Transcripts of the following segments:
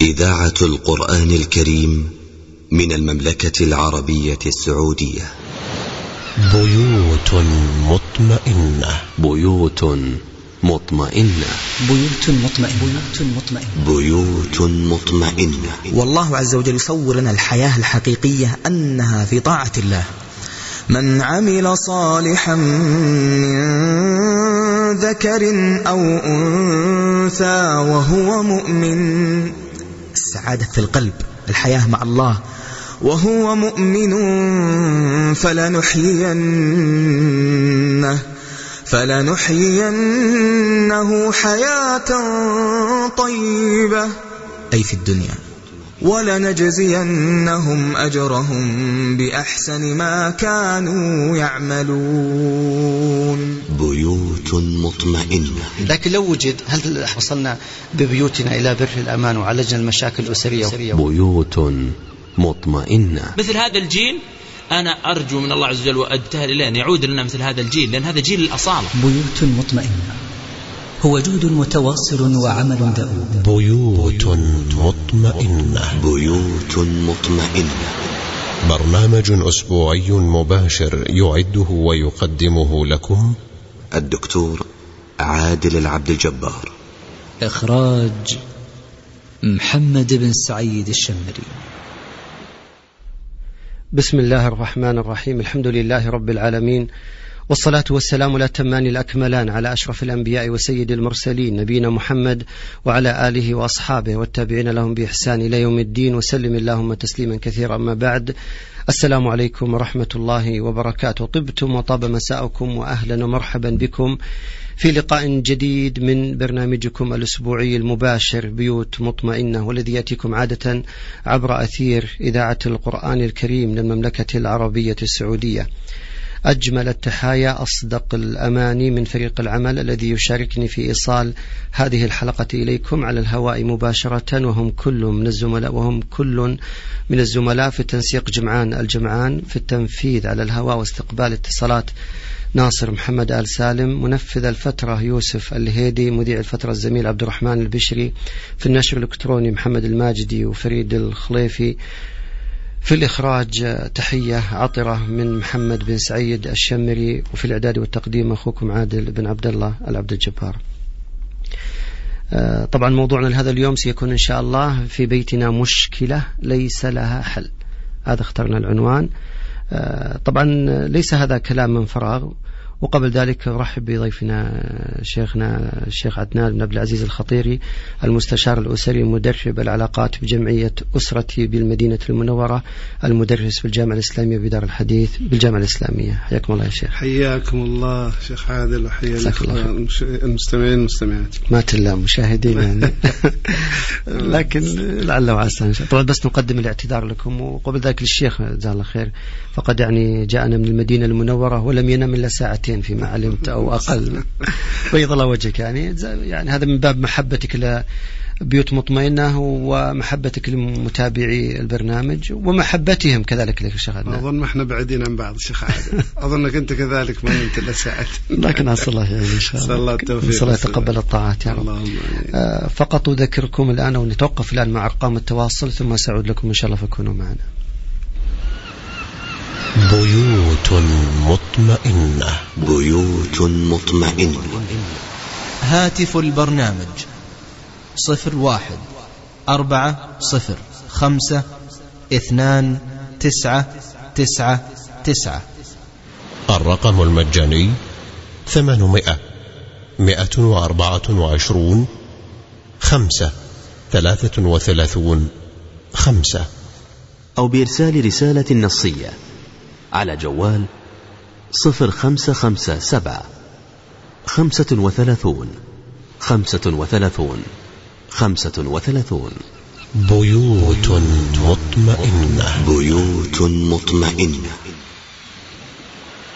إذاعة القرآن الكريم من المملكة العربية السعودية. بيوت مطمئنة. بيوت مطمئنة. بيوت مطمئنة. بيوت مطمئنة. والله عز وجل يصور لنا الحياة الحقيقية أنها في طاعة الله. من عمل صالحا من ذكر أو أنثى وهو مؤمن، السعادة في القلب، الحياة مع الله، وهو مؤمن فلنحيينه حياة طيبة أي في الدنيا، ولنجزينهم أجرهم بأحسن ما كانوا يعملون. بيوت مطمئنة. لكن لو وجد، هل وصلنا ببيوتنا إلى بر الأمان وعالجنا المشاكل الأسرية؟ بيوت مطمئنة. مثل هذا الجيل أنا أرجو من الله عز وجل وأجتهد إليه أن يعود لنا مثل هذا الجيل، لأن هذا جيل الأصالة. بيوت مطمئنة هو جهد متواصل وعمل دؤوب. بيوت مطمئنة. بيوت مطمئنة. برنامج أسبوعي مباشر يعده ويقدمه لكم الدكتور عادل العبد الجبار. إخراج محمد بن سعيد الشمري. بسم الله الرحمن الرحيم. الحمد لله رب العالمين، والصلاة والسلام الأتمان الأكملان على أشرف الأنبياء وسيد المرسلين نبينا محمد وعلى آله وأصحابه والتابعين لهم بإحسان إلى يوم الدين، وسلم اللهم تسليما كثيرا. أما بعد، السلام عليكم ورحمة الله وبركاته. طبتم وطاب مساءكم، وأهلا ومرحبا بكم في لقاء جديد من برنامجكم الأسبوعي المباشر بيوت مطمئنة، والذي يأتيكم عادة عبر أثير إذاعة القرآن الكريم من المملكة العربية السعودية. أجمل التحايا، أصدق الأماني من فريق العمل الذي يشاركني في إيصال هذه الحلقة إليكم على الهواء مباشرة، وهم كل من الزملاء في التنسيق جمعان الجمعان، في التنفيذ على الهواء واستقبال اتصالات ناصر محمد آل سالم، منفذ الفترة يوسف الهيدي، مذيع الفترة الزميل عبد الرحمن البشري، في النشر الإلكتروني محمد الماجدي وفريد الخليفي، في الإخراج تحية عطرة من محمد بن سعيد الشمري، وفي الإعداد والتقديم أخوكم عادل بن عبد الله العبد الجبار. طبعا موضوعنا لهذا اليوم سيكون إن شاء الله في بيتنا مشكلة ليس لها حل. هذا اخترنا العنوان. طبعا ليس هذا كلام من فراغ. وقبل ذلك أرحب بضيفنا شيخنا الشيخ عدنان بن عبد العزيز الخطيري، المستشار الأسري، مدرب العلاقات بجمعية أسرتي بالمدينة المنورة، المدرس في الجامعة الإسلامية بدار الحديث بالجامعة الإسلامية. حياكم الله يا شيخ. حياكم الله شيخ عادل، وحيا المستمعين والمستمعات. ما تلام مشاهدين يعني. لكن لعل وعسى. طبعا بس نقدم الاعتذار لكم، وقبل ذلك للشيخ جزاه الله خير، فقد يعني جاءنا من المدينة المنورة ولم ينم إلا ساعتين فيما علمت أو أقل. بيض الله وجهك. يعني هذا من باب محبتك لبيوت مطمئنة ومحبتك لمتابعي البرنامج ومحبتهم كذلك لك الشيخ عدنان. أظن ما احنا بعيدين عن بعض الشيخ عادل. أظنك أنت كذلك ما نمت إلا ساعتين. لكن أسأل الله يعني إن شاء الله. الله يتقبل الطاعات يا رب. فقط أذكركم الآن ونتوقف الآن مع أرقام التواصل، ثم سأعود لكم إن شاء الله فكونوا معنا. بيوت مطمئنة. بيوت مطمئنة. هاتف البرنامج 01-405-2999. الرقم المجاني 800-124-5-33 أو بإرسال رسالة نصية على جوال 0557-35 بيوت مطمئنة. بيوت مطمئنة.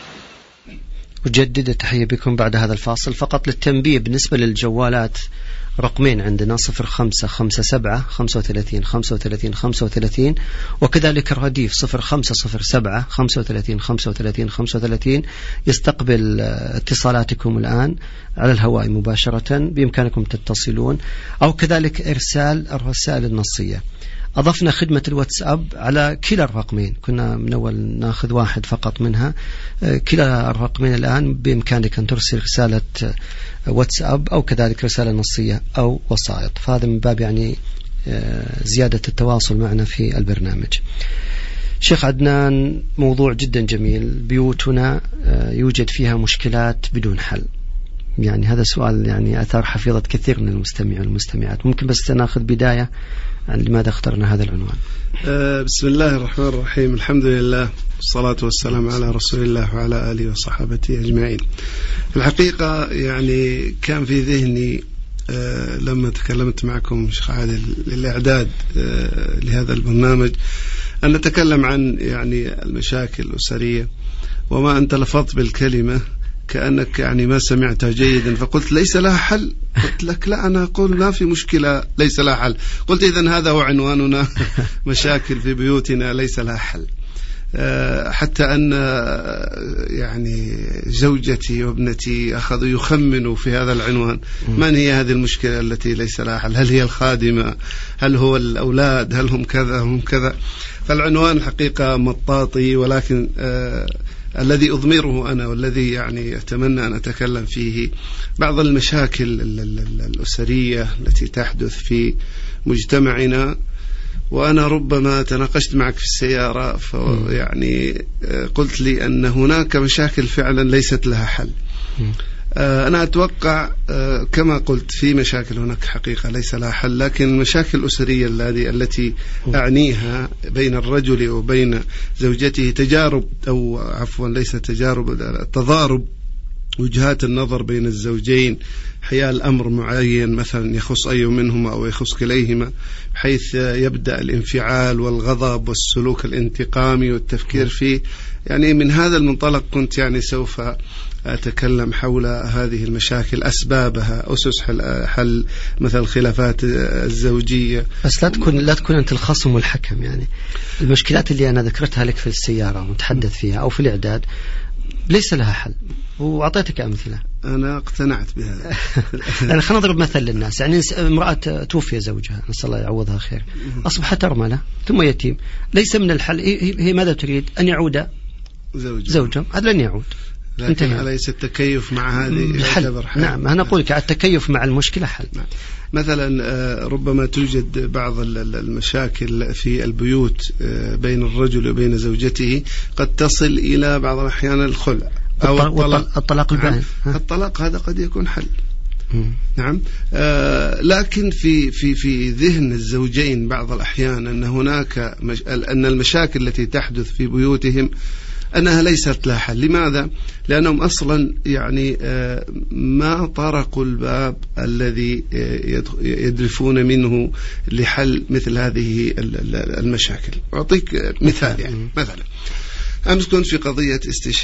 أجدد التحية بكم بعد هذا الفاصل. فقط للتنبيه بالنسبة للجوالات رقمين عندنا 0557 35 35 35 وكذلك الرديف 0507 35 35 35 يستقبل اتصالاتكم الآن على الهواء مباشرة، بإمكانكم تتصلون، أو كذلك إرسال الرسائل النصية. أضفنا خدمة الواتساب على كلا الرقمين، كنا من أول ناخذ واحد فقط منها، كلا الرقمين الآن بإمكانك أن ترسل رسالة واتساب أو كذلك رسالة نصية أو وسائط، فهذا من باب يعني زيادة التواصل معنا في البرنامج. شيخ عدنان، موضوع جدا جميل. بيوتنا يوجد فيها مشكلات بدون حل، يعني هذا سؤال يعني أثار حفيظة كثير من المستمعين والمستمعات. ممكن بس ناخذ بداية عن لماذا اخترنا هذا العنوان؟ بسم الله الرحمن الرحيم، الحمد لله والصلاة والسلام على رسول الله وعلى آله وصحابته أجمعين. في الحقيقة يعني كان في ذهني لما تكلمت معكم شيخ عادل للإعداد لهذا البرنامج أن نتكلم عن يعني المشاكل الأسرية، وما أنت لفظت بالكلمة كأنك يعني ما سمعتها جيدا، فقلت ليس لها حل. قلت لك لا، أنا أقول ما في مشكلة ليس لها حل. قلت إذن هذا هو عنواننا، مشاكل في بيوتنا ليس لها حل. حتى أن يعني زوجتي وابنتي أخذوا يخمنوا في هذا العنوان، من هي هذه المشكلة التي ليس لها حل؟ هل هي الخادمة؟ هل هو الأولاد؟ هل هم كذا هم كذا؟ فالعنوان الحقيقة مطاطي، ولكن الذي أضمره أنا والذي يعني أتمنى أن أتكلم فيه بعض المشاكل الأسرية التي تحدث في مجتمعنا. وأنا ربما تناقشت معك في السيارة فيعني قلت لي أن هناك مشاكل فعلا ليست لها حل. أنا أتوقع كما قلت في مشاكل هناك حقيقة ليس لها حل، لكن المشاكل الأسرية التي أعنيها بين الرجل وبين زوجته تجارب، أو عفوا ليس تجارب، تضارب وجهات النظر بين الزوجين حيال أمر معين مثلا يخص أي منهما أو يخص كليهما، بحيث يبدأ الانفعال والغضب والسلوك الانتقامي والتفكير فيه. يعني من هذا المنطلق كنت يعني سوف أتكلم حول هذه المشاكل، أسبابها، أسس حل مثل الخلافات الزوجية. بس لا تكون أنت الخصم والحكم. يعني المشكلات اللي أنا ذكرتها لك في السيارة ومتحدث فيها أو في الإعداد ليس لها حل، وأعطيتك أمثلة. أنا اقتنعت بهذا. يعني خلينا نضرب مثل للناس. يعني امرأة توفي زوجها، نسأل الله يعوضها خير، أصبحت أرملة ثم يتيم، ليس من الحل هي ماذا تريد؟ أن يعود زوجها، هذا لن يعود. لكن أليس التكيف مع هذه حل؟ نعم، أنا أقول لك التكيف مع المشكلة حل. نعم. مثلا ربما توجد بعض المشاكل في البيوت بين الرجل وبين زوجته قد تصل إلى بعض الأحيان الخلع أو الطلاق البائن. الطلاق هذا قد يكون حل. نعم. لكن في ذهن الزوجين بعض الأحيان أن المشاكل التي تحدث في بيوتهم أنها ليست لها حل. لماذا؟ لأنهم أصلا يعني ما طرقوا الباب الذي يدرفون منه لحل مثل هذه المشاكل. أعطيك مثال. يعني مثلا أمس كنت في قضية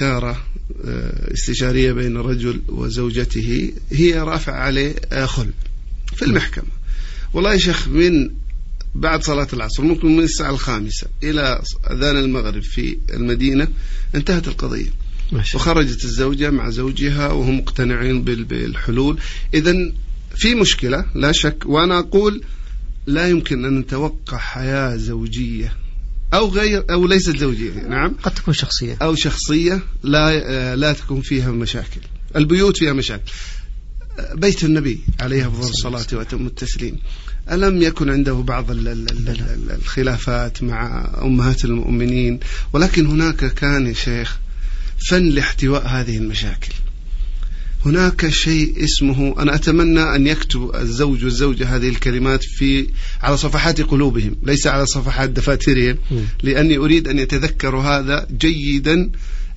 استشارية بين رجل وزوجته، هي رافع عليه خلع في المحكمة. والله يا شيخ من بعد صلاة العصر، ممكن من الساعة 5 إلى أذان المغرب في المدينة انتهت القضية، وخرجت الزوجة مع زوجها وهم مقتنعين بالحلول. إذن في مشكلة لا شك، وأنا أقول لا يمكن أن نتوقع حياة زوجية أو غير أو ليست زوجية، نعم، قد تكون شخصية أو شخصية لا تكون فيها مشاكل. البيوت فيها مشاكل. بيت النبي عليه أفضل الصلاة وأتم التسليم، ألم يكن عنده بعض الخلافات مع أمهات المؤمنين؟ ولكن هناك كان يا شيخ فن لاحتواء هذه المشاكل. هناك شيء اسمه، أنا أتمنى أن يكتب الزوج والزوجة هذه الكلمات على صفحات قلوبهم، ليس على صفحات دفاترهم، لأني أريد أن يتذكروا هذا جيدا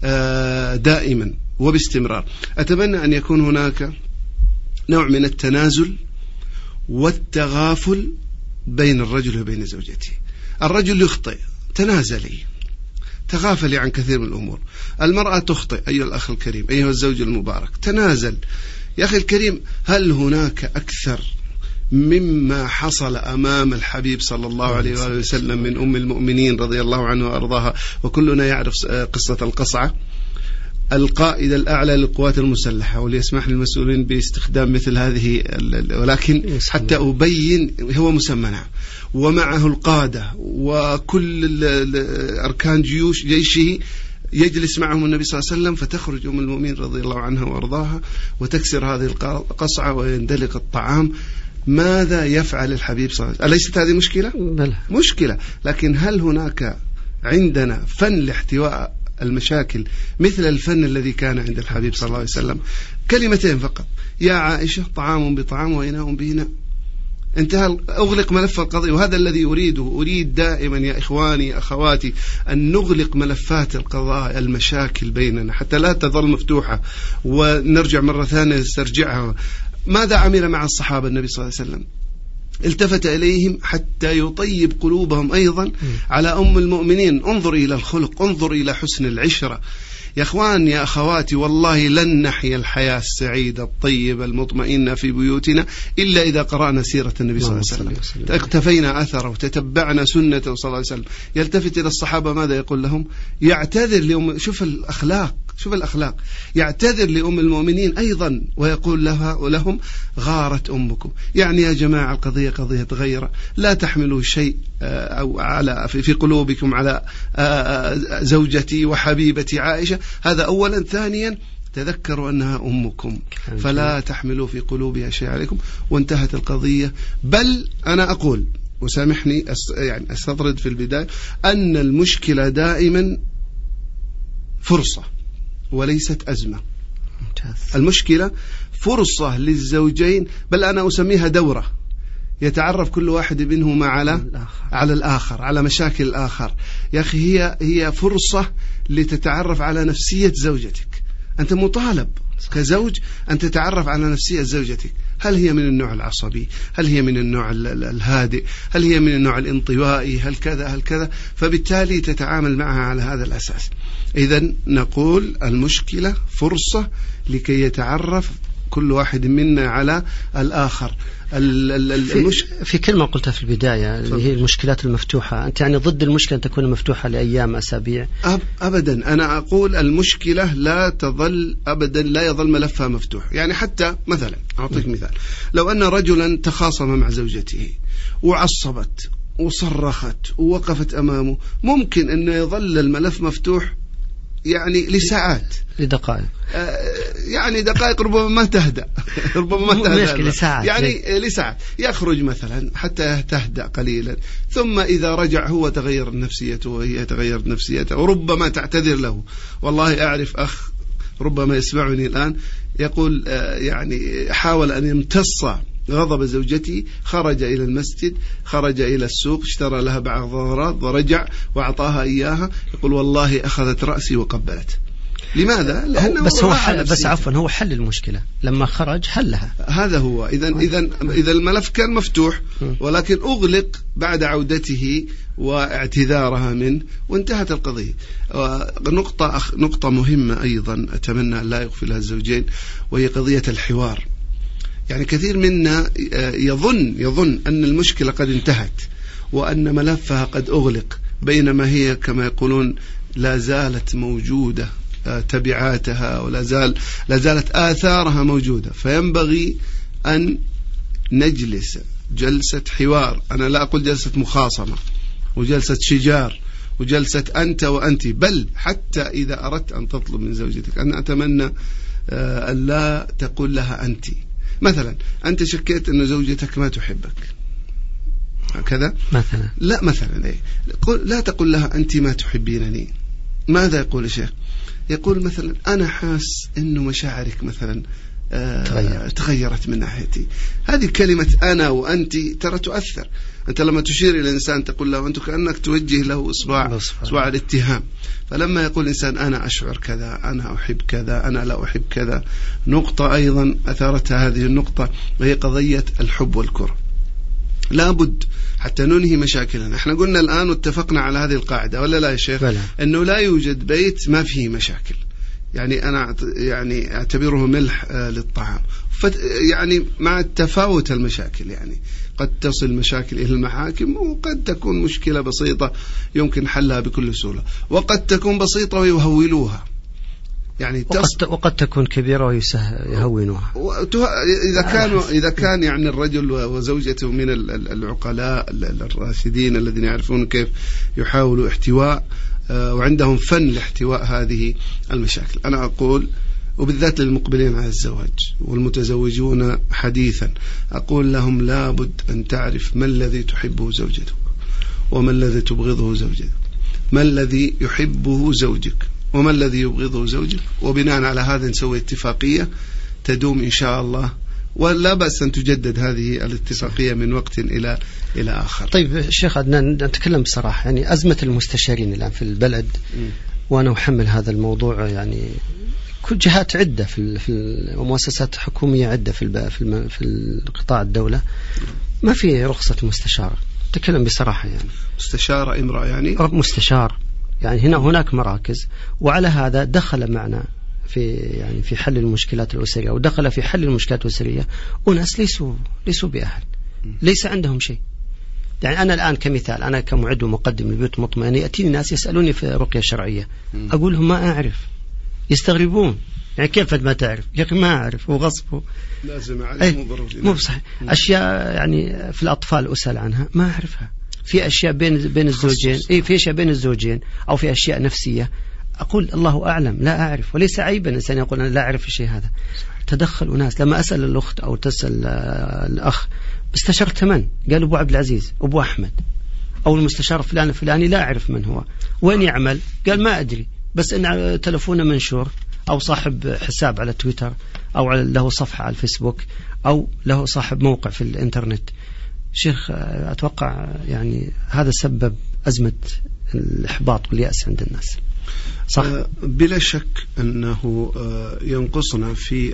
دائما وباستمرار. أتمنى أن يكون هناك نوع من التنازل والتغافل بين الرجل وبين زوجته. الرجل يخطئ، تنازلي، تغافلي عن كثير من الأمور. المرأة تخطئ، أيها الأخ الكريم، أيها الزوج المبارك، تنازل. يا أخي الكريم، هل هناك أكثر مما حصل أمام الحبيب صلى الله عليه وآله وسلم من أم المؤمنين رضي الله عنها وأرضاها، وكلنا يعرف قصة القصعة، القائد الأعلى للقوات المسلحة، وليسمح للمسؤولين باستخدام مثل هذه، ولكن حتى أبين هو مسمى، ومعه القادة وكل أركان جيشه، يجلس معهم النبي صلى الله عليه وسلم، فتخرج أم المؤمنين رضي الله عنها وأرضاها وتكسر هذه القصعة ويندلق الطعام. ماذا يفعل الحبيب صلى الله عليه وسلم؟ أليست هذه مشكلة؟ بلى. مشكلة، لكن هل هناك عندنا فن لاحتواء المشاكل مثل الفن الذي كان عند الحبيب صلى الله عليه وسلم؟ كلمتين فقط: يا عائشة طعام بطعام وإناء بإناء. انتهى، أغلق ملف القضية. وهذا الذي أريد دائما يا إخواني أخواتي أن نغلق ملفات القضاء، المشاكل بيننا، حتى لا تظل مفتوحة ونرجع مرة ثانية نسترجعها. ماذا عمل مع الصحابة النبي صلى الله عليه وسلم؟ التفت إليهم حتى يطيب قلوبهم أيضا على أم المؤمنين. انظر إلى الخلق، انظر إلى حسن العشرة. يا أخوان يا أخواتي، والله لن نحيا الحياة السعيدة الطيبة المطمئنة في بيوتنا إلا إذا قرأنا سيرة النبي صلى الله عليه وسلم، اقتفينا أثره وتتبعنا سنته صلى الله عليه وسلم. يلتفت إلى الصحابة، ماذا يقول لهم؟ يعتذر لأم، شوف الأخلاق، شوف الأخلاق، يعتذر لأم المؤمنين أيضا ويقول لها ولهم: غارت أمكم. يعني يا جماعة القضية قضية غيرة، لا تحملوا شيء أو على في قلوبكم على زوجتي وحبيبتي عائشة. هذا أولا. ثانيا، تذكروا أنها أمكم، فلا تحملوا في قلوبها شيء عليكم. وانتهت القضية. بل أنا أقول، وسامحني يعني أستطرد في البداية، أن المشكلة دائما فرصة وليست أزمة. المشكلة فرصة للزوجين، بل أنا أسميها دورة، يتعرف كل واحد منهما على الآخر، على مشاكل الآخر. يا أخي هي فرصة لتتعرف على نفسية زوجتك. أنت مطالب كزوج أن تتعرف على نفسية زوجتك. هل هي من النوع العصبي؟ هل هي من النوع الهادئ؟ هل هي من النوع الانطوائي؟ هل كذا هل كذا؟ فبالتالي تتعامل معها على هذا الأساس. إذن نقول المشكلة فرصة لكي يتعرف كل واحد منا على الآخر. في كلمة قلتها في البداية اللي هي المشكلات المفتوحة، أنت يعني ضد المشكلة أن تكون مفتوحة لأيام أسابيع؟ أبدا. أنا أقول المشكلة لا تظل أبدا، لا يظل ملفها مفتوح. يعني حتى مثلا أعطيك مثال: لو أن رجلا تخاصم مع زوجته وعصبت وصرخت ووقفت أمامه، ممكن أنه يظل الملف مفتوح يعني لساعات، لدقائق، يعني دقائق، ربما ما تهدأ ربما ما تهدأ لساعات، يعني لساعات. يخرج مثلا حتى تهدأ قليلا، ثم إذا رجع هو تغير نفسيته وهي تغيرت نفسيته، وربما تعتذر له. والله أعرف أخ ربما يسمعني الآن يقول يعني حاول أن يمتص غضب زوجتي، خرج إلى المسجد، خرج إلى السوق، اشترى لها بعض الأغراض ورجع وأعطاها إياها. يقول والله أخذت رأسي وقبلت. لماذا؟ لأنه بس عفوا هو حل المشكلة لما خرج حلها. هذا هو. إذا الملف كان مفتوح ولكن أغلق بعد عودته واعتذارها منه وانتهت القضية. نقطة مهمة أيضا أتمنى أن لا يغفلها الزوجين، وهي قضية الحوار. يعني كثير منا يظن أن المشكلة قد انتهت وأن ملفها قد أغلق، بينما هي كما يقولون لا زالت موجودة تبعاتها، ولا زالت آثارها موجودة. فينبغي أن نجلس جلسة حوار. أنا لا أقول جلسة مخاصمة وجلسة شجار وجلسة أنت وأنت، بل حتى إذا أردت أن تطلب من زوجتك، أنا أتمنى أن لا تقول لها أنت. مثلا أنت شكيت أن زوجتك ما تحبك هكذا مثلا، لا مثلا إيه؟ لا تقول لها أنت ما تحبينني. ماذا يقول الشيخ؟ يقول مثلا أنا حاس أنه مشاعرك مثلا تغيرت من ناحيتي. هذه كلمة أنا وأنت ترى تؤثر. أنت لما تشير إلى الإنسان تقول له أنت، كأنك توجه له إصبع الاتهام. فلما يقول الإنسان أنا أشعر كذا، أنا أحب كذا، أنا لا أحب كذا. نقطة أيضا أثارتها هذه النقطة، وهي قضية الحب والكره. لابد حتى ننهي مشاكلنا. احنا قلنا الآن واتفقنا على هذه القاعدة ولا لا يا شيخ؟ بلى. أنه لا يوجد بيت ما فيه مشاكل. يعني أنا يعني أعتبره ملح للطعام. يعني مع التفاوت المشاكل، يعني قد تصل مشاكل إلى المحاكم، وقد تكون مشكلة بسيطة يمكن حلها بكل سهولة، وقد تكون بسيطة ويهولوها، يعني وقد تكون كبيرة ويهونوها. إذا كان يعني الرجل وزوجته من العقلاء الراشدين الذين يعرفون كيف يحاولوا احتواء وعندهم فن لاحتواء هذه المشاكل. أنا أقول وبالذات للمقبلين على الزواج والمتزوجون حديثا، أقول لهم لابد أن تعرف ما الذي تحبه زوجتك وما الذي تبغضه زوجتك، ما الذي يحبه زوجك وما الذي يبغضه زوجك، وبناء على هذا نسوي اتفاقية تدوم إن شاء الله، ولا بأس أن تجدد هذه الاتفاقية من وقت إلى آخر. طيب شيخ عدنان، نتكلم بصراحة، يعني أزمة المستشارين الآن في البلد، وأنا أحمل هذا الموضوع، يعني كل جهات عدة في ومؤسسات حكومية عدة في القطاع الدولة ما في رخصة مستشار. تكلم بصراحة، يعني مستشارة امرأة، يعني مستشار، يعني هناك مراكز، وعلى هذا دخل معنا في حل المشكلات الأسرية، ودخل في حل المشكلات الأسرية أناس ليسوا بأهل، ليس عندهم شيء. يعني أنا الآن كمثال، أنا كمعد ومقدم لبيوت مطمئنة، يأتيني ناس يسألوني في رقية شرعية، أقول لهم ما أعرف، يستغربون، يعني كيف ما تعرف؟ يا أخي ما أعرف، وغصبه لازم أعرف، مو بصحيح. أشياء يعني في الأطفال أسأل عنها ما أعرفها، في أشياء بين الزوجين، في أشياء بين الزوجين، أو في أشياء نفسية، أقول الله أعلم، لا أعرف، وليس عيبا الإنسان يقول أنا لا أعرف الشيء هذا. تدخل أناس، لما أسأل الأخت أو تسأل الأخ استشرت من؟ قال أبو عبد العزيز، أبو أحمد، أو المستشار فلان الفلاني، لا أعرف من هو، وين يعمل؟ قال ما أدري، بس إن تلفونه منشور، أو صاحب حساب على تويتر، أو له صفحة على الفيسبوك، أو له صاحب موقع في الإنترنت. شيخ، أتوقع يعني هذا سبب أزمة الإحباط واليأس عند الناس، صح؟ بلا شك أنه ينقصنا في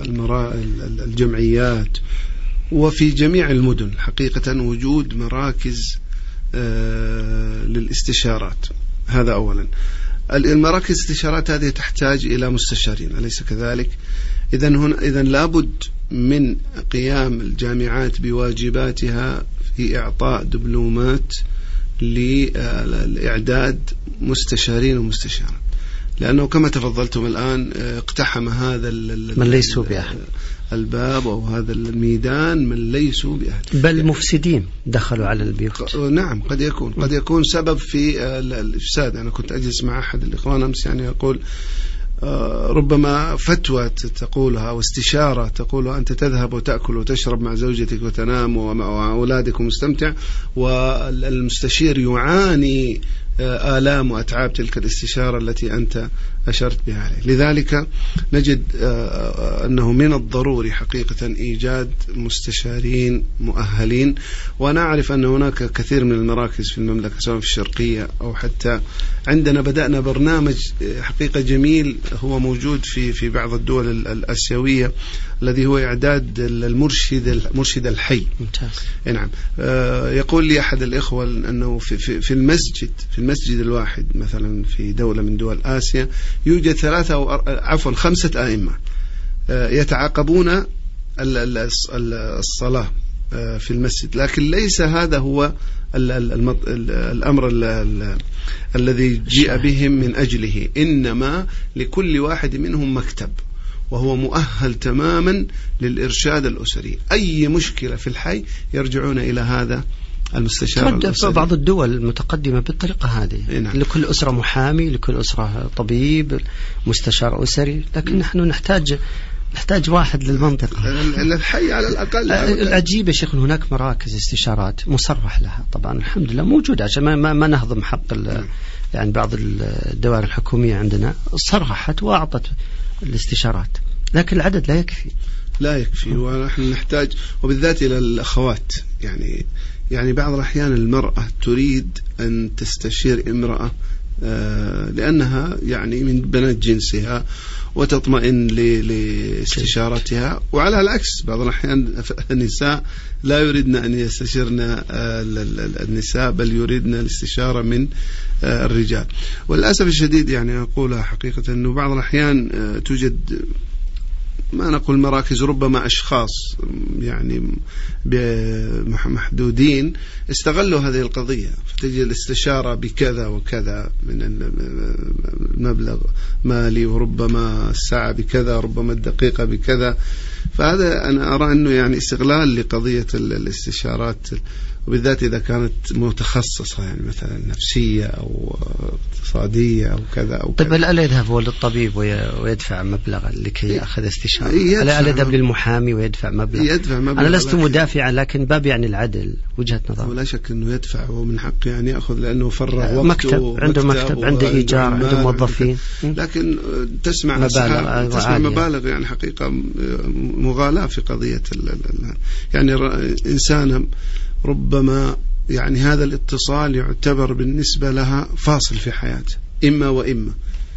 الجمعيات وفي جميع المدن حقيقة وجود مراكز للاستشارات. هذا أولا. المراكز الاستشارات هذه تحتاج إلى مستشارين، أليس كذلك؟ إذن لابد من قيام الجامعات بواجباتها في إعطاء دبلومات لإعداد مستشارين ومستشارات، لأنه كما تفضلتم الآن اقتحم هذا من ليسوا بأهل الباب أو هذا الميدان من ليسوا بأهل، بل مفسدين دخلوا على البيوت. نعم، قد يكون سبب في الإفساد. أنا كنت أجلس مع أحد الإخوان أمس، يعني يقول ربما فتوى تقولها واستشارة تقولها، أنت تذهب وتأكل وتشرب مع زوجتك وتنام ومع أولادك ومستمتع، والمستشير يعاني آلام وأتعاب تلك الاستشارة التي أنت أشرت بها عليه. لذلك نجد أنه من الضروري حقيقة إيجاد مستشارين مؤهلين، وأنا أعرف أن هناك كثير من المراكز في المملكة سواء في الشرقية أو حتى عندنا بدأنا برنامج حقيقة جميل هو موجود في بعض الدول الآسيوية، الذي هو إعداد المرشد الحي. ممتاز. نعم. يقول لي أحد الإخوة أنه في المسجد الواحد مثلا في دولة من دول آسيا يوجد 5 أئمة يتعاقبون الصلاة في المسجد، لكن ليس هذا هو الأمر الذي جاء بهم من أجله، إنما لكل واحد منهم مكتب وهو مؤهل تماما للإرشاد الأسري. أي مشكلة في الحي يرجعون إلى هذا المستشار. في بعض الدول المتقدمة بالطريقة هذه. نعم. لكل أسرة محامي، لكل أسرة طبيب، مستشار أسري، لكن نحن نحتاج واحد للمنطقة، الحي على الأقل. العجيب يا شيخ هناك مراكز استشارات مصرح لها، طبعا الحمد لله موجودة، عشان ما نهضم حق يعني بعض الدوائر الحكومية عندنا صرحت وأعطت الاستشارات، لكن العدد لا يكفي ونحن نحتاج، وبالذات إلى الأخوات. يعني بعض الأحيان المرأة تريد أن تستشير امرأة لأنها يعني من بنات جنسها وتطمئن لاستشارتها. وعلى العكس بعض الأحيان النساء لا يريدن أن يستشيرن النساء، بل يريدن الاستشارة من الرجال. وللأسف الشديد يعني أقولها حقيقة أنه بعض الأحيان توجد ما نقول مراكز، ربما أشخاص يعني محدودين استغلوا هذه القضية، فتجي الاستشارة بكذا وكذا من المبلغ مالي، وربما الساعة بكذا، ربما الدقيقة بكذا. فهذا أنا أرى أنه يعني استغلال لقضية الاستشارات، وبالذات إذا كانت متخصصة يعني مثلا نفسية أو اقتصادية أو كذا أو طيب ألا يذهب هو للطبيب ويدفع مبلغا لكي يأخذ استشارة؟ ألا يذهب للمحامي ويدفع مبلغ؟ أنا لست مدافعا، لكن باب يعني العدل وجهة نظر. ولا شك أنه يدفع، ومن حقه يعني يأخذ، لأنه فرغ وقته، مكتب عنده إيجار، عنده موظفين، لكن تسمع مبالغ يعني حقيقة مغالاة في قضية يعني إنسان ربما يعني هذا الاتصال يعتبر بالنسبة لها فاصل في حياته، إما وإما.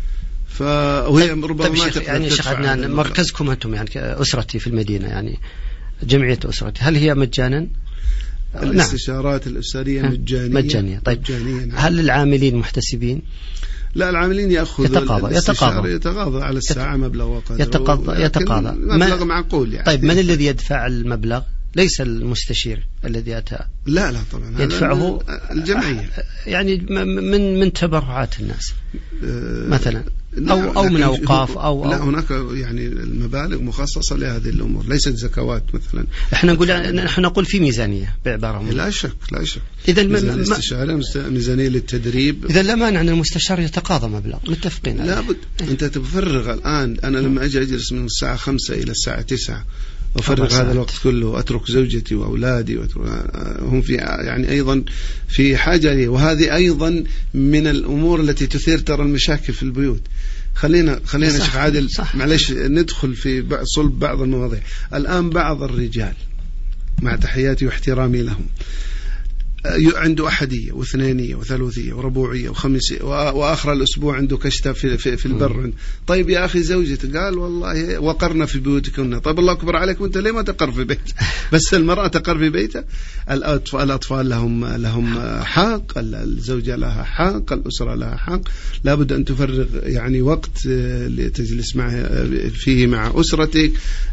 فهي ربما ما تقدر يعني شيخ عدنان، مركزكم أنتم يعني أسرتي في المدينة، يعني جمعية أسرتي، هل هي مجانا؟ الاستشارات الأسرية مجانية. طيب مجانية. هل العاملين محتسبين؟ لا، العاملين يأخذ يتقاضى على الساعة مبلغ وقدره، يتقاضى مبلغ معقول يعني. طيب من الذي يدفع المبلغ؟ ليس المستشير الذي أتى، لا طبعا يدفعه الجمعية، يعني من تبرعات الناس مثلا، أو من أوقاف أو لا، هناك يعني المبالغ مخصصة لهذه الأمور، ليست زكوات مثلا. نحن نقول في ميزانية بعبارة لا شك. إذا الاستشارة ميزانية للتدريب. إذا لا مانع أن المستشار يتقاضى مبلغ، متفقين عليه. لابد أنت تفرغ الآن. أنا لما أجي أجلس من الساعة 5 إلى الساعة 9 وفرغ هذا الوقت كله، أترك زوجتي وأولادي هم في يعني أيضا في حاجة لي، وهذه أيضا من الأمور التي تثير ترى المشاكل في البيوت. خلينا شيخ عادل معلش ندخل في صلب بعض المواضيع. الآن بعض الرجال مع تحياتي واحترامي لهم عنده أحدية واثنينية وثلاثية وربوعية وخميسية، وآخر الأسبوع عنده كشتة في البر. طيب يا أخي زوجتي قال والله وقرنا في بيوتكم. طيب الله أكبر عليك، وأنت ليه ما تقر في بيت؟ بس المرأة تقر في بيتها. الأطفال لهم حق، الزوجة لها حق، الأسرة لها حق. لابد أن تفرغ يعني وقت لتجلس فيه مع أسرتك.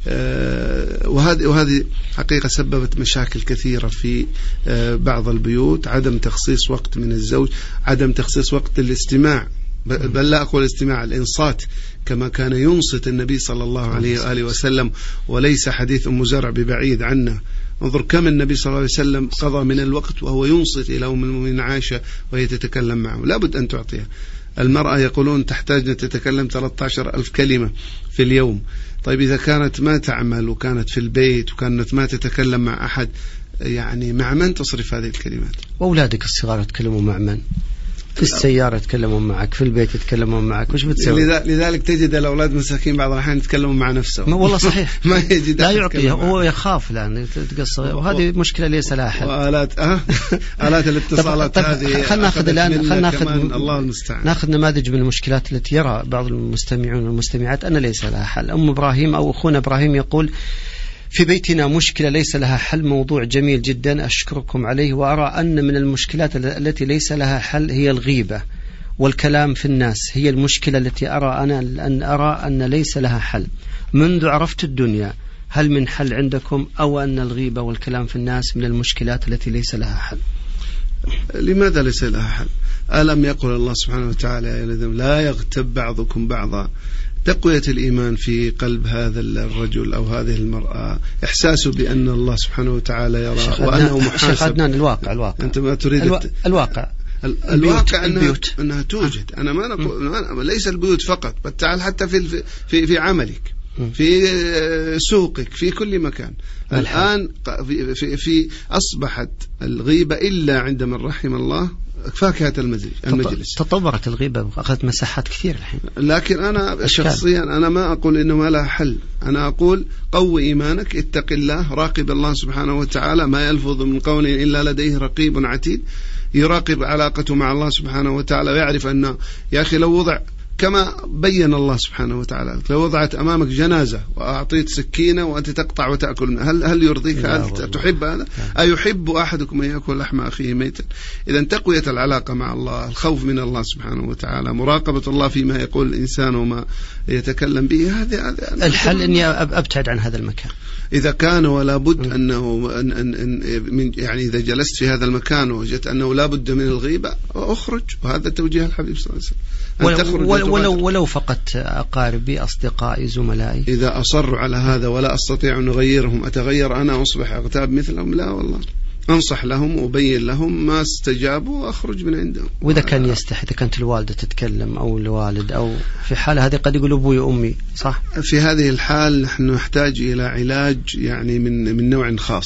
وهذه حقيقة سببت مشاكل كثيرة في بعض البيوت، عدم تخصيص وقت من الزوج، عدم تخصيص وقت للاستماع، بل لا أقول استماع، الإنصات كما كان ينصت النبي صلى الله عليه وآله وسلم. وليس حديث أم زرع ببعيد عنا. انظر كم النبي صلى الله عليه وسلم قضى من الوقت وهو ينصت إلى أم المؤمنين عائشة وهي تتكلم معه. لابد أن تعطيها. المرأة يقولون تحتاج أن تتكلم 13,000 كلمة في اليوم. طيب إذا كانت ما تعمل وكانت في البيت وكانت ما تتكلم مع أحد، يعني مع من تصرف هذه الكلمات؟ وأولادك الصغار يتكلموا مع من؟ في السيارة يتكلموا معك، في البيت يتكلموا معك، وش بتسوي؟ لذلك تجد الأولاد مساكين بعض الأحيان يتكلموا مع نفسهم. والله صحيح. ما يجد، لا يعطيه، هو يخاف لأن تقصر، وهذه مشكلة ليس لها حل. آلات الاتصالات هذه. خلنا ناخذ الآن، الله المستعان، ناخذ نماذج من المشكلات التي يرى بعض المستمعون والمستمعات أن ليس لها حل. أم إبراهيم أو أخونا إبراهيم يقول: في بيتنا مشكلة ليس لها حل. موضوع جميل جدا أشكركم عليه، وأرى أن من المشكلات التي ليس لها حل هي الغيبة والكلام في الناس. هي المشكلة التي أرى أن ليس لها حل منذ عرفت الدنيا. هل من حل عندكم، أو أن الغيبة والكلام في الناس من المشكلات التي ليس لها حل؟ لماذا ليس لها حل؟ ألم يقل الله سبحانه وتعالى: لا يغتب بعضكم بعضا؟ تقوية الإيمان في قلب هذا الرجل أو هذه المرأة، إحساسه بأن الله سبحانه وتعالى يرى وأنه محاسب. شيخ عدنان، الواقع أنت ما تريد الواقع أنها توجد. أنا ما نقول ليس البيوت فقط، بل تعال حتى في عملك، في سوقك، في كل مكان. الآن في أصبحت الغيبة إلا عند من رحم الله فاكهة المجلس. تطورت الغيبة وأخذت مساحات كثير الحين. لكن أنا شخصيا أنا ما أقول إنه ما لها حل. أنا أقول قوي إيمانك، اتق الله، راقب الله سبحانه وتعالى، ما يلفظ من قول إلا لديه رقيب عتيد. يراقب علاقته مع الله سبحانه وتعالى ويعرف أنه يا أخي لو وضع كما بين الله سبحانه وتعالى. لو وضعت أمامك جنازة وأعطيت سكينة وأنت تقطع وتأكل، هل يرضيك؟ هل تحب هذا؟ أيحب أحدكم أن يأكل لحم أخيه ميتا؟ إذا تقوية العلاقة مع الله، الخوف من الله سبحانه وتعالى، مراقبة الله فيما يقول الإنسان وما يتكلم به، هذا الحل أني أبتعد عن هذا المكان. إذا كان ولا بد أنه يعني إذا جلست في هذا المكان ووجدت أنه لا بد من الغيبة أخرج، وهذا توجيه الحبيب صلى الله عليه وسلم. ولو فقدت أقاربي، أصدقائي، زملائي، إذا أصروا على هذا ولا أستطيع أن أغيرهم، أتغير أنا أصبح أغتاب مثلهم؟ لا والله، أنصح لهم وأبين لهم، ما استجابوا وأخرج من عندهم. وإذا كان يستحي، إذا كانت الوالدة تتكلم أو الوالد، أو في حالة هذه قد يقول أبوي وأمي، صح؟ في هذه الحال نحن نحتاج إلى علاج يعني من نوع خاص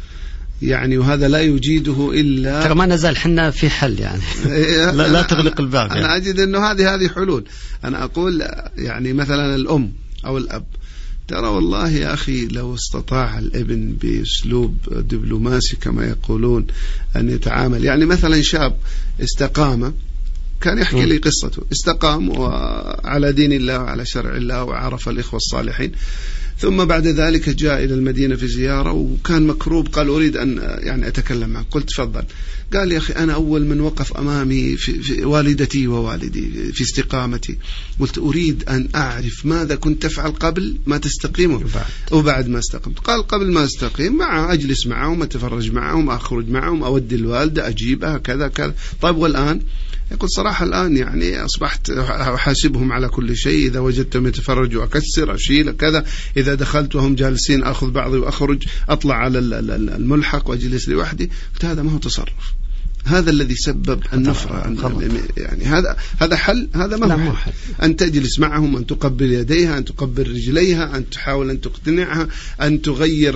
يعني، وهذا لا يجيده إلا ترى ما نزال حنا في حل يعني. لا تغلق الباب يعني. أنا أجد أنه هذه حلول. أنا أقول يعني مثلا الأم أو الأب، ترى والله يا أخي لو استطاع الابن بأسلوب دبلوماسي كما يقولون أن يتعامل، يعني مثلا شاب استقام، كان يحكي لي قصته، استقام وعلى دين الله وعلى شرع الله وعرف الإخوة الصالحين، ثم بعد ذلك جاء إلى المدينة في زيارة وكان مكروب، قال أريد أن يعني أتكلم معك. قلت تفضل. قال يا أخي أنا أول من وقف أمامي في والدتي ووالدي في استقامتي. قلت أريد أن أعرف ماذا كنت تفعل قبل ما تستقيم وبعد ما استقمت. قال قبل ما أستقيم أجلس معهم، أتفرج معهم، أخرج معهم، أودي الوالدة، أجيبها، كذا كذا. طيب والآن؟ يقول صراحة الآن يعني أصبحت أحاسبهم على كل شيء، إذا وجدتهم يتفرجوا أكسر، أشيل كذا، إذا دخلت وهم جالسين أخذ بعضي وأخرج، أطلع على الملحق وأجلس لوحدي. قلت هذا ما هو تصرف، هذا الذي سبب النفرة يعني. هذا حل؟ هذا ما هو حل. أن تجلس معهم، أن تقبل يديها، أن تقبل رجليها، أن تحاول أن تقتنعها، أن تغير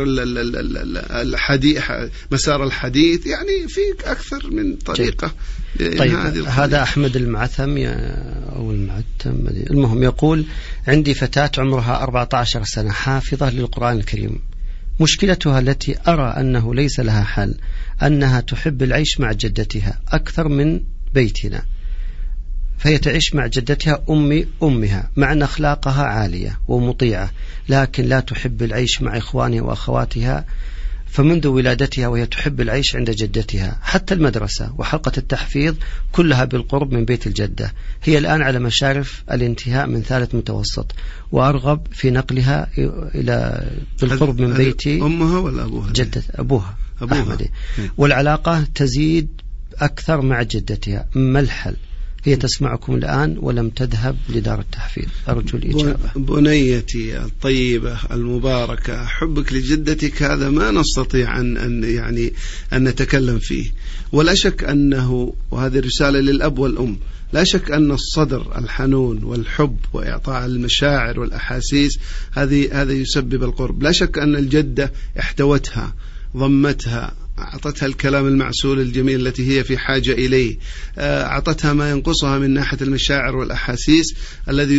مسار الحديث، يعني في أكثر من طريقة. طيب هذا أحمد المعثم أو المعتم، المهم يقول عندي فتاة عمرها 14 سنة حافظة للقرآن الكريم، مشكلتها التي أرى أنه ليس لها حل أنها تحب العيش مع جدتها أكثر من بيتنا، فهي تعيش مع جدتها أمها مع أن أخلاقها عالية ومطيعة، لكن لا تحب العيش مع إخوانها وأخواتها، فمنذ ولادتها وهي تحب العيش عند جدتها، حتى المدرسة وحلقة التحفيظ كلها بالقرب من بيت الجدة. هي الآن على مشارف الانتهاء من ثالث متوسط، وأرغب في نقلها إلى بالقرب من بيتي. أمها ولا أبوها؟ جدة أبوها. أحمد. والعلاقة تزيد أكثر مع جدتها، ما الحل؟ هي تسمعكم الآن ولم تذهب لدار التحفيظ، أرجو الإجابة. بنيتي الطيبة المباركة، حبك لجدتك هذا ما نستطيع أن نتكلم فيه، ولا شك أنه، وهذه رسالة للأب والأم، لا شك أن الصدر الحنون والحب وإعطاء المشاعر والأحاسيس هذا يسبب القرب. لا شك أن الجدة احتوتها، ضمتها، أعطتها الكلام المعسول الجميل التي هي في حاجة إليه، أعطتها ما ينقصها من ناحية المشاعر والأحاسيس الذي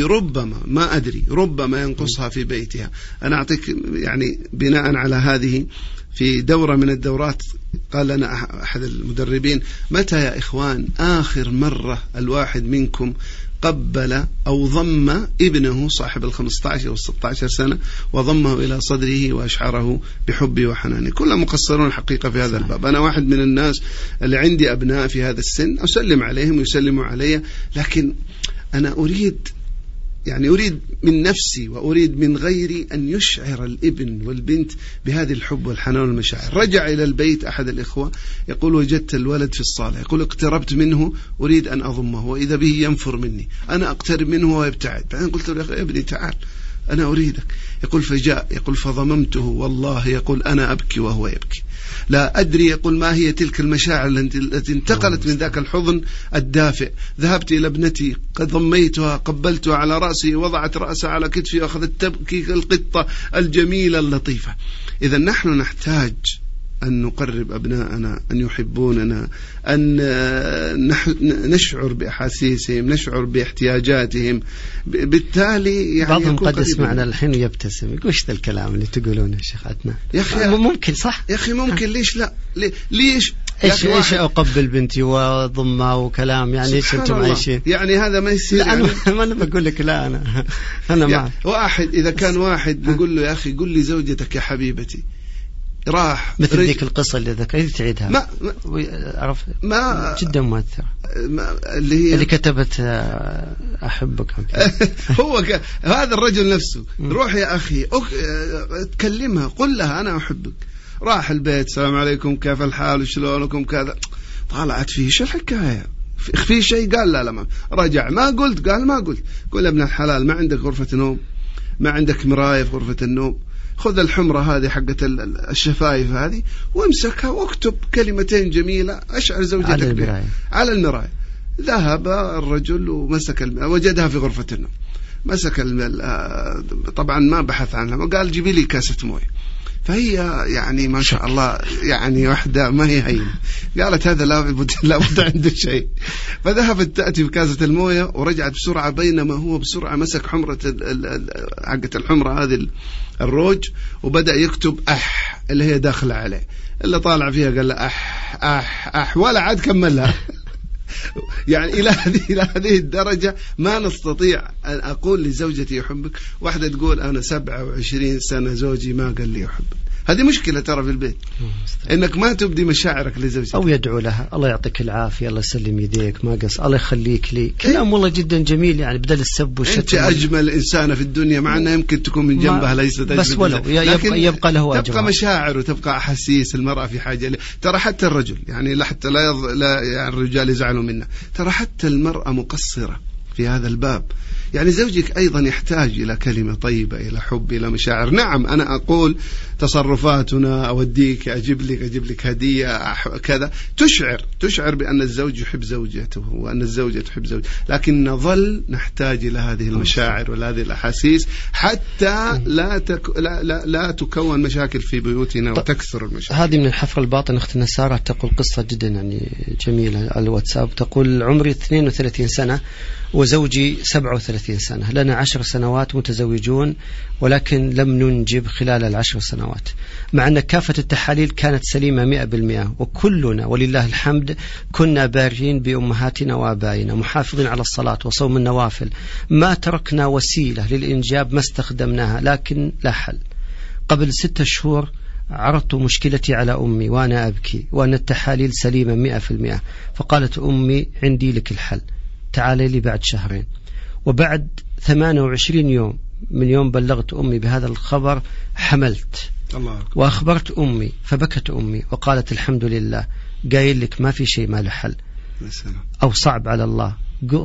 ربما ينقصها في بيتها. أنا أعطيك يعني بناء على هذه، في دورة من الدورات قال لنا أحد المدربين: متى يا إخوان آخر مرة الواحد منكم قبل أو ضم ابنه صاحب 15 أو 16 سنة وضمه إلى صدره وأشعره بحبه وحنانه؟ كلنا مقصرون الحقيقة في هذا الباب. أنا واحد من الناس اللي عندي أبناء في هذا السن، أسلم عليهم ويسلموا علي، لكن أنا أريد من نفسي وأريد من غيري أن يشعر الابن والبنت بهذه الحب والحنان والمشاعر. رجع إلى البيت أحد الإخوة يقول: وجدت الولد في الصالة، يقول: اقتربت منه أريد أن أضمه وإذا به ينفر مني، أنا أقترب منه ويبتعد. بعدين قلت له: يا ابني تعال، أنا أريدك. يقول: فجاء، يقول: فضممته، والله يقول أنا أبكي وهو يبكي، لا أدري يقول ما هي تلك المشاعر التي انتقلت من ذاك الحضن الدافئ. ذهبت إلى ابنتي، قد ضميتها، قبلتها على رأسي، وضعت رأسها على كتفي وأخذت تبكي القطة الجميلة اللطيفة. إذا نحن نحتاج أن نقرب أبناءنا، أن يحبوننا، أن نشعر بأحاسيسهم، نشعر باحتياجاتهم. بالتالي يعني بعضهم قد يسمعنا الحين ويبتسم، يقول: وش ذا الكلام اللي تقولونه يا شيخ عدنان؟ يا أخي ممكن، صح يا أخي، ممكن. ليش لا؟ ليش ايش اقبل بنتي وضمها وكلام، يعني ايش انتم عايشين؟ يعني هذا ما يصير. لا يعني ما انا بقول لك، لا انا يعني واحد اذا كان واحد بيقول له يا اخي قل لي زوجتك يا حبيبتي، راح مثل ذيك القصة اللي ذكرت تعيدها. عرفت ما جدا مؤثرة، اللي كتبت أحبك. هو هذا الرجل نفسه، روح يا أخي تكلمها، قل لها أنا أحبك. راح البيت، السلام عليكم، كيف الحال وشلونكم كذا، طالعت فيه شو الحكاية، في شيء؟ قال لا ما رجع، ما قلت، قال ما قلت. قل ابن الحلال، ما عندك غرفة نوم؟ ما عندك مراية في غرفة النوم؟ خذ الحمرة هذه حقة الشفايف هذه وامسكها واكتب كلمتين جميلة، أشعر زوجتك بها على المراية. ذهب الرجل ومسك وجدها في غرفة النوم، مسك طبعا ما بحث عنها، وقال جيبي لي كاسة مويه. فهي يعني ما شاء الله يعني واحدة ما هي هينة، قالت هذا لابد عنده شيء. فذهبت تأتي بكاسة المويه ورجعت بسرعة، بينما هو بسرعة مسك حمرة حقة الحمرة هذه الروج وبدأ يكتب اللي هي داخلة عليه، اللي طالع فيها قال له أح ولا عاد كملها. يعني إلى هذه الدرجة ما نستطيع أن أقول لزوجتي يحبك. واحدة تقول أنا 27 سنة زوجي ما قال لي يحبك. هذه مشكلة ترى في البيت، إنك ما تبدي مشاعرك لزوجتك، أو يدعو لها الله يعطيك العافية، الله يسلم يديك، ما قص، الله يخليك لي، كلام والله جدا جميل، يعني بدل السب والشتم. أنت أجمل إنسانة في الدنيا، مع أنها يمكن تكون من جنبها ليست أجمل، بس ولو يبقى له أجر، تبقى مشاعر وتبقى أحاسيس. المرأة في حاجة ترى حتى الرجل، يعني لا حتى لا يعني الرجال يزعلوا منا، ترى حتى المرأة مقصرة في هذا الباب. يعني زوجك أيضا يحتاج إلى كلمة طيبة، إلى حب، إلى مشاعر. نعم أنا أقول تصرفاتنا، أوديك، أجيب لك هدية كذا، تشعر بأن الزوج يحب زوجته وأن الزوجة تحب زوجته، لكن نظل نحتاج إلى هذه المشاعر وهذه الأحاسيس حتى لا تكون مشاكل في بيوتنا وتكثر المشاكل. هذه من الحفر الباطن. أختنا سارة تقول قصة جدا يعني جميلة على الواتساب، تقول عمري 32 سنة وزوجي 37 سنة، لنا 10 سنوات متزوجون، ولكن لم ننجب خلال 10 سنوات، مع أن كافة التحاليل كانت سليمة 100%، وكلنا ولله الحمد كنا بارين بأمهاتنا وآبائنا، محافظين على الصلاة وصوم النوافل، ما تركنا وسيلة للإنجاب ما استخدمناها، لكن لا حل. قبل 6 شهور عرضت مشكلتي على أمي وأنا أبكي، وأن التحاليل سليمة 100%، فقالت أمي عندي لك الحل، تعالي لي بعد 2 شهر. وبعد 28 يوم من يوم بلغت أمي بهذا الخبر حملت، وأخبرت أمي، فبكت أمي وقالت الحمد لله، قايل لك ما في شيء ما له حل أو صعب على الله.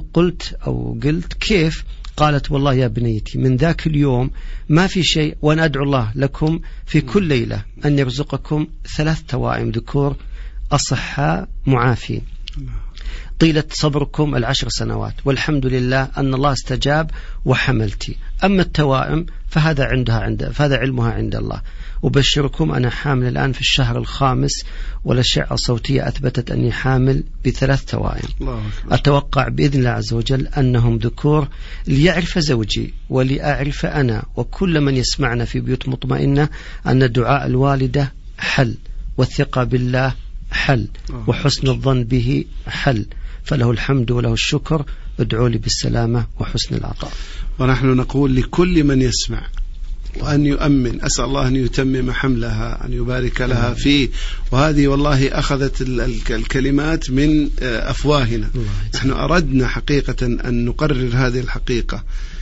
قلت كيف؟ قالت والله يا بنيتي من ذاك اليوم ما في شيء، وأنا أدعو الله لكم في كل ليلة أن يرزقكم 3 توائم ذكور أصحاء معافين طيلة صبركم 10 سنوات، والحمد لله أن الله استجاب وحملتي. أما التوائم فهذا علمها عند الله. أبشركم أنا حامل الآن في الشهر الخامس، والأشعة الصوتية أثبتت أني حامل ب3 توائم. أتوقع بإذن الله عز وجل أنهم ذكور، ليعرف زوجي ولأعرف أنا وكل من يسمعنا في بيوت مطمئنة أن دعاء الوالدة حل، والثقة بالله حل، وحسن الظن به حل، فله الحمد وله الشكر. ادعوا لي بالسلامة وحسن العطاء. ونحن نقول لكل من يسمع وأن يؤمن، أسأل الله أن يتمم حملها، أن يبارك لها فيه. وهذه والله أخذت الكلمات من أفواهنا. نحن أردنا حقيقة أن نقرر هذه الحقيقة.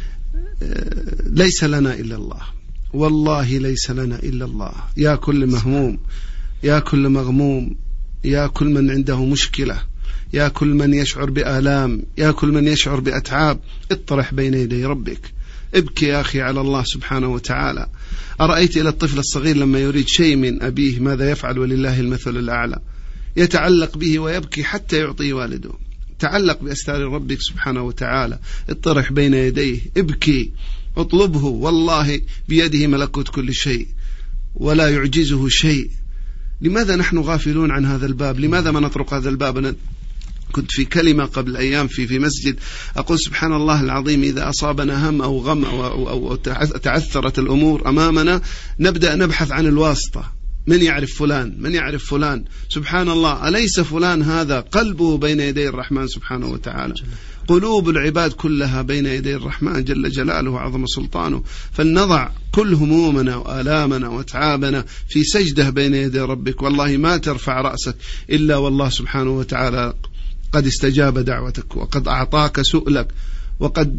ليس لنا إلا الله، والله ليس لنا إلا الله. يا كل مهموم، يا كل مغموم، يا كل من عنده مشكلة، يا كل من يشعر بآلام، يا كل من يشعر بأتعاب، اطرح بين يدي ربك، ابكي يا أخي على الله سبحانه وتعالى. أرأيت إلى الطفل الصغير لما يريد شيء من أبيه ماذا يفعل؟ ولله المثل الأعلى، يتعلق به ويبكي حتى يعطي والده. تعلق بأستار ربك سبحانه وتعالى، اطرح بين يديه، ابكي، اطلبه، والله بيده ملكوت كل شيء ولا يعجزه شيء. لماذا نحن غافلون عن هذا الباب؟ لماذا ما نطرق هذا الباب؟ أنا كنت في كلمة قبل أيام في مسجد أقول سبحان الله العظيم، إذا أصابنا هم أو غم أو تعثرت الأمور أمامنا نبدأ نبحث عن الواسطة. من يعرف فلان؟ من يعرف فلان؟ سبحان الله، أليس فلان هذا قلبه بين يدي الرحمن سبحانه وتعالى؟ قلوب العباد كلها بين يدي الرحمن جل جلاله وعظم سلطانه، فلنضع كل همومنا وآلامنا وأتعابنا في سجدة بين يدي ربك، والله ما ترفع رأسك إلا والله سبحانه وتعالى قد استجاب دعوتك وقد أعطاك سؤلك، وقد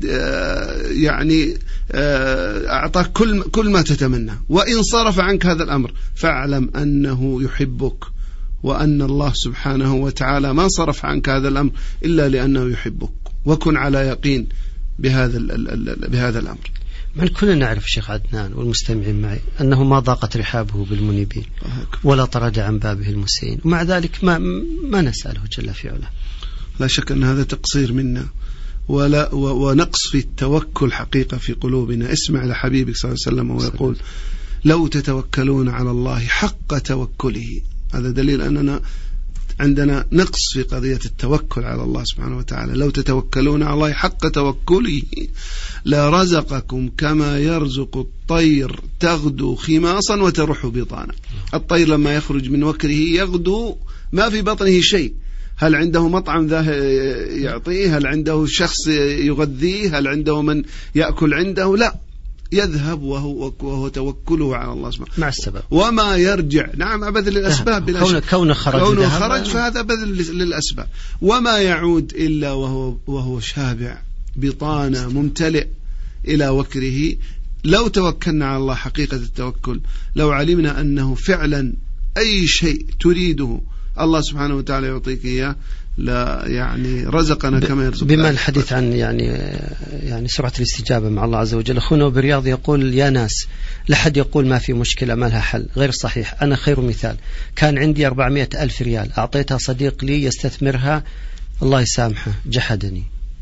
أعطاك كل ما تتمنى. وإن صرف عنك هذا الأمر فاعلم أنه يحبك، وأن الله سبحانه وتعالى ما صرف عنك هذا الأمر إلا لأنه يحبك، وكن على يقين بهذا الأمر. من كنا نعرف شيخ عدنان والمستمعين معي أنه ما ضاقت رحابه بالمنيبين ولا طرد عن بابه المسيئين، ومع ذلك ما نسأله جل في علاه. لا شك أن هذا تقصير منا ونقص في التوكل حقيقة في قلوبنا. اسمع لحبيبك صلى الله عليه وسلم ويقول: لو تتوكلون على الله حق توكله. هذا دليل أننا عندنا نقص في قضية التوكل على الله سبحانه وتعالى. لو تتوكلون على الله حق توكله لرزقكم كما يرزق الطير تغدو خماصا وتروح بطانا. الطير لما يخرج من وكره يغدو ما في بطنه شيء. هل عنده مطعم ذا يعطيه؟ هل عنده شخص يغذيه؟ هل عنده من يأكل عنده؟ لا، يذهب وهو توكله على الله سبحانه مع السبب، وما يرجع. نعم، بذل الأسباب بلا شك. كونه خرج فهذا بذل للأسباب، وما يعود إلا وهو شابع بطانة ممتلئ إلى وكره. لو توكلنا على الله حقيقة التوكل، لو علمنا أنه فعلا أي شيء تريده الله سبحانه وتعالى يعطيك إياه، لا رزقنا كما يرزق. بما الحديث عن يعني سرعة الاستجابة مع الله عز وجل، أخونا بالرياض يقول: يا ناس، لحد يقول ما في مشكلة ما لها حل. غير صحيح. أنا خير مثال، كان عندي 400,000 ريال أعطيتها صديق لي يستثمرها، الله يسامحه جحدني.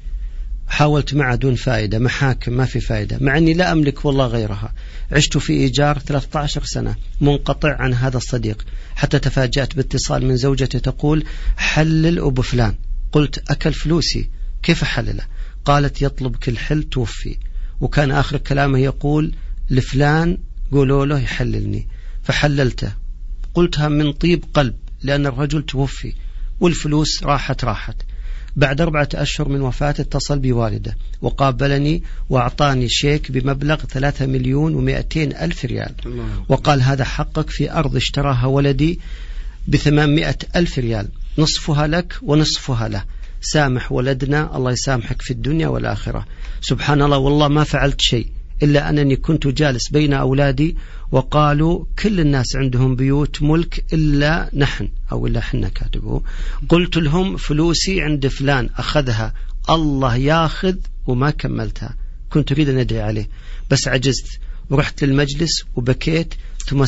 حاولت معه دون فائدة، محاكم ما في فائدة، مع أني لا أملك والله غيرها. عشت في إيجار 13 سنة منقطع عن هذا الصديق، حتى تفاجأت باتصال من زوجتي تقول: حلل أبو فلان. قلت: أكل فلوسي، كيف حلله؟ قالت: يطلب كل حل توفي. وكان آخر كلامه يقول: لفلان قولوا له يحللني. فحللته، قلتها من طيب قلب، لأن الرجل توفي والفلوس راحت. بعد 4 أشهر من وفاته اتصل بوالده وقابلني وأعطاني شيك بمبلغ 3,200,000 ريال، وقال: هذا حقك في أرض اشتراها ولدي ب800,000 ريال، نصفها لك ونصفها له، سامح ولدنا الله يسامحك في الدنيا والآخرة. سبحان الله، والله ما فعلت شيء إلا أنني كنت جالس بين أولادي وقالوا كل الناس عندهم بيوت ملك إلا نحن، أو إلا حنا كاتبه. قلت لهم: فلوسي عند فلان أخذها، الله ياخذ، وما كملتها. كنت أريد أن أدعي عليه بس عجزت، ورحت للمجلس وبكيت، ثم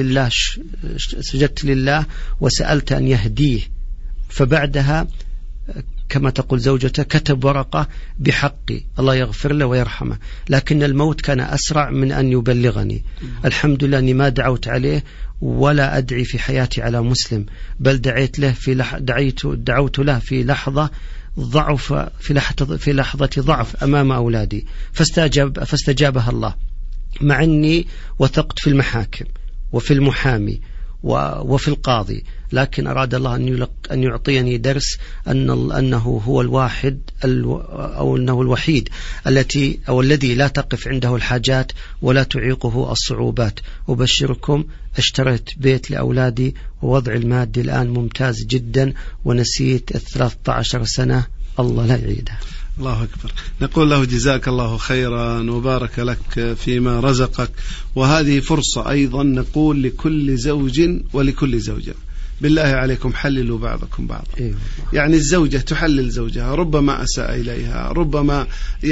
سجدت لله وسألت أن يهديه. فبعدها كما تقول زوجته كتب ورقة بحقي، الله يغفر له ويرحمه، لكن الموت كان أسرع من أن يبلغني. الحمد لله أني ما دعوت عليه ولا أدعي في حياتي على مسلم، بل دعوت له في لحظة ضعف، في لحظة ضعف أمام أولادي، فاستجابها الله، مع أني وثقت في المحاكم وفي المحامي وفي القاضي، لكن أراد الله أن يعطيني درس أنه هو الواحد أو أنه الوحيد الذي لا تقف عنده الحاجات ولا تعيقه الصعوبات. أبشركم، اشتريت بيت لأولادي ووضع المادي الآن ممتاز جدا، ونسيت 13 سنة، الله لا يعيدها. الله أكبر. نقول له: جزاك الله خيرا وبارك لك فيما رزقك. وهذه فرصة أيضا نقول لكل زوج ولكل زوجة: بالله عليكم حللوا بعضكم بعضا. يعني الزوجة تحلل زوجها، ربما أساء إليها، ربما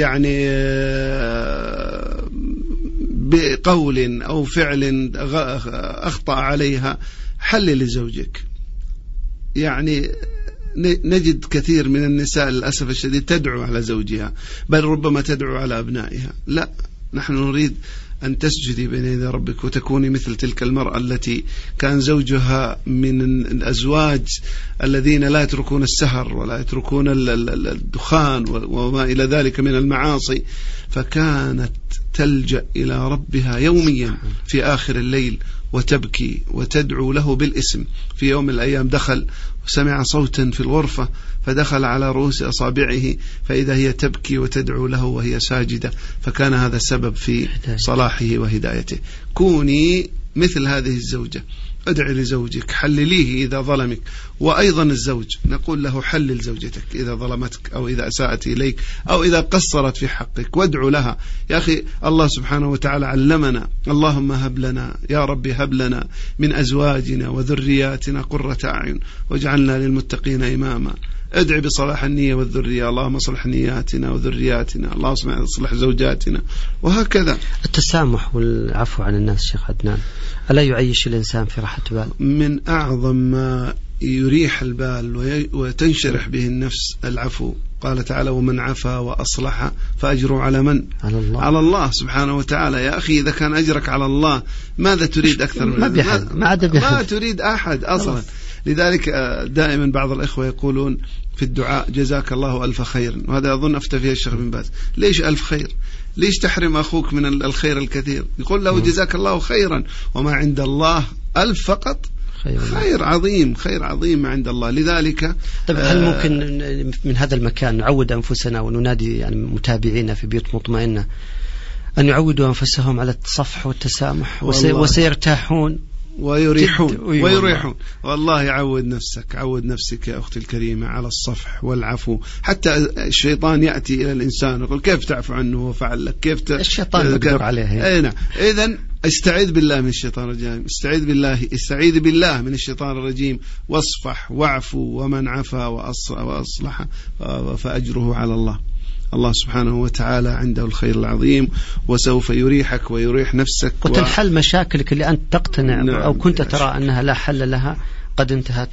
بقول أو فعل أخطأ عليها، حلل زوجك. نجد كثير من النساء للأسف الشديد تدعو على زوجها، بل ربما تدعو على أبنائها. لا، نحن نريد أن تسجدي بين يدي ربك وتكوني مثل تلك المرأة التي كان زوجها من الأزواج الذين لا يتركون السهر ولا يتركون الدخان وما إلى ذلك من المعاصي، فكانت تلجأ إلى ربها يوميا في آخر الليل وتبكي وتدعو له بالاسم. في يوم من الأيام دخل وسمع صوتا في الغرفة، فدخل على رؤوس أصابعه فإذا هي تبكي وتدعو له وهي ساجدة، فكان هذا السبب في صلاحه وهدايته. كوني مثل هذه الزوجة، ادعي لزوجك، حلليه إذا ظلمك، وأيضا الزوج نقول له حلل زوجتك إذا ظلمتك أو إذا أساءت إليك أو إذا قصرت في حقك، وادعو لها. يا أخي الله سبحانه وتعالى علمنا: اللهم هب لنا يا ربي هب لنا من أزواجنا وذرياتنا قرة أعين واجعلنا للمتقين إماما. ادعي بصلاح النية والذرية، اللهم اصلح نياتنا وذرياتنا، اللهم اصلح زوجاتنا، وهكذا. التسامح والعفو عن الناس شيخ عدنان ألا يعيش الإنسان في راحة بال؟ من أعظم ما يريح البال وتنشرح به النفس العفو. قال تعالى: ومن عفا وأصلح فأجره على من؟ على الله سبحانه وتعالى. يا أخي إذا كان أجرك على الله ماذا تريد أكثر من ما تريد أحد أصلا. لذلك دائما بعض الإخوة يقولون في الدعاء: جزاك الله ألف خير، وهذا أظن أفتى فيه الشيخ بن باز. ليش ألف خير؟ ليش تحرم أخوك من الخير الكثير؟ يقول له: جزاك الله خيرا، وما عند الله ألف فقط خير عظيم، خير عظيم ما عند الله. لذلك طيب هل ممكن من هذا المكان نعود أنفسنا وننادي يعني متابعينا في بيوت مطمئنة أن يعودوا أنفسهم على الصفح والتسامح وسيرتاحون ويريحون. والله عود نفسك يا أختي الكريمة على الصفح والعفو. حتى الشيطان يأتي إلى الإنسان يقول: كيف تعفو عنه وفعل لك؟ كيف الشيطان مقدور عليه. نعم. إذن استعيذ بالله من الشيطان الرجيم، استعيذ بالله من الشيطان الرجيم، واصفح واعفو، ومن عفا وأصلح فأجره على الله. الله سبحانه وتعالى عنده الخير العظيم، وسوف يريحك ويريح نفسك وتنحل مشاكلك اللي أنت تقتنع أو كنت ترى أنها لا حل لها قد انتهت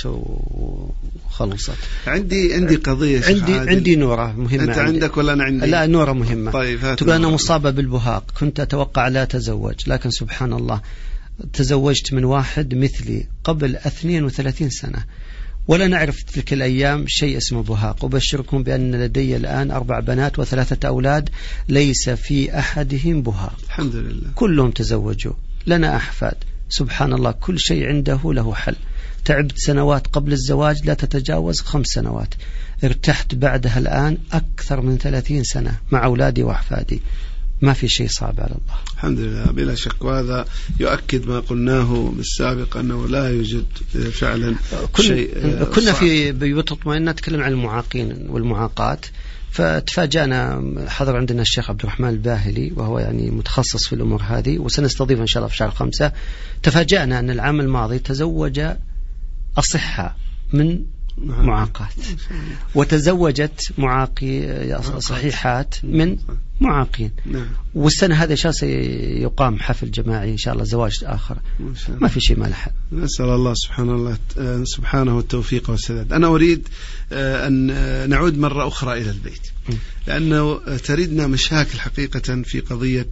وخلصت. عندي قضية عندي نورة مهمة. أنت عندك ولا أنا عندي؟ لا، نورة مهمة. طيب تقول أنا مصابة بالبهاق، كنت أتوقع لا أتزوج، لكن سبحان الله تزوجت من واحد مثلي قبل 32 سنة، ولا نعرف تلك الأيام شيء اسمه بهاق. أبشركم بأن لدي الآن 4 بنات و3 أولاد ليس في أحدهم بهاق، الحمد لله. كلهم تزوجوا، لنا أحفاد. سبحان الله، كل شيء عنده له حل. تعبت سنوات قبل الزواج لا تتجاوز 5 سنوات، ارتحت بعدها الآن أكثر من 30 سنة مع أولادي وأحفادي. ما في شيء صعب على الله الحمد لله بلا شك. وهذا يؤكد ما قلناه بالسابق أنه لا يوجد فعلا شيء كنا في بيوت مطمئنة نتكلم عن المعاقين والمعاقات، فتفاجأنا حضر عندنا الشيخ عبد الرحمن الباهلي وهو يعني متخصص في الأمور هذه، وسنستضيفه إن شاء الله في شهر 5. تفاجأنا أن العام الماضي تزوج أصحاء من معاقات، وتزوجت معاقي صحيحات من معاقين. والسنة هذا إن شاء الله سيقام حفل جماعي إن شاء الله، زواج آخر. ما في شيء ما له حل. نسأل الله سبحانه التوفيق والسداد. أنا أريد أن نعود مرة أخرى إلى البيت، لأنه تريدنا مشاكل حقيقة في قضية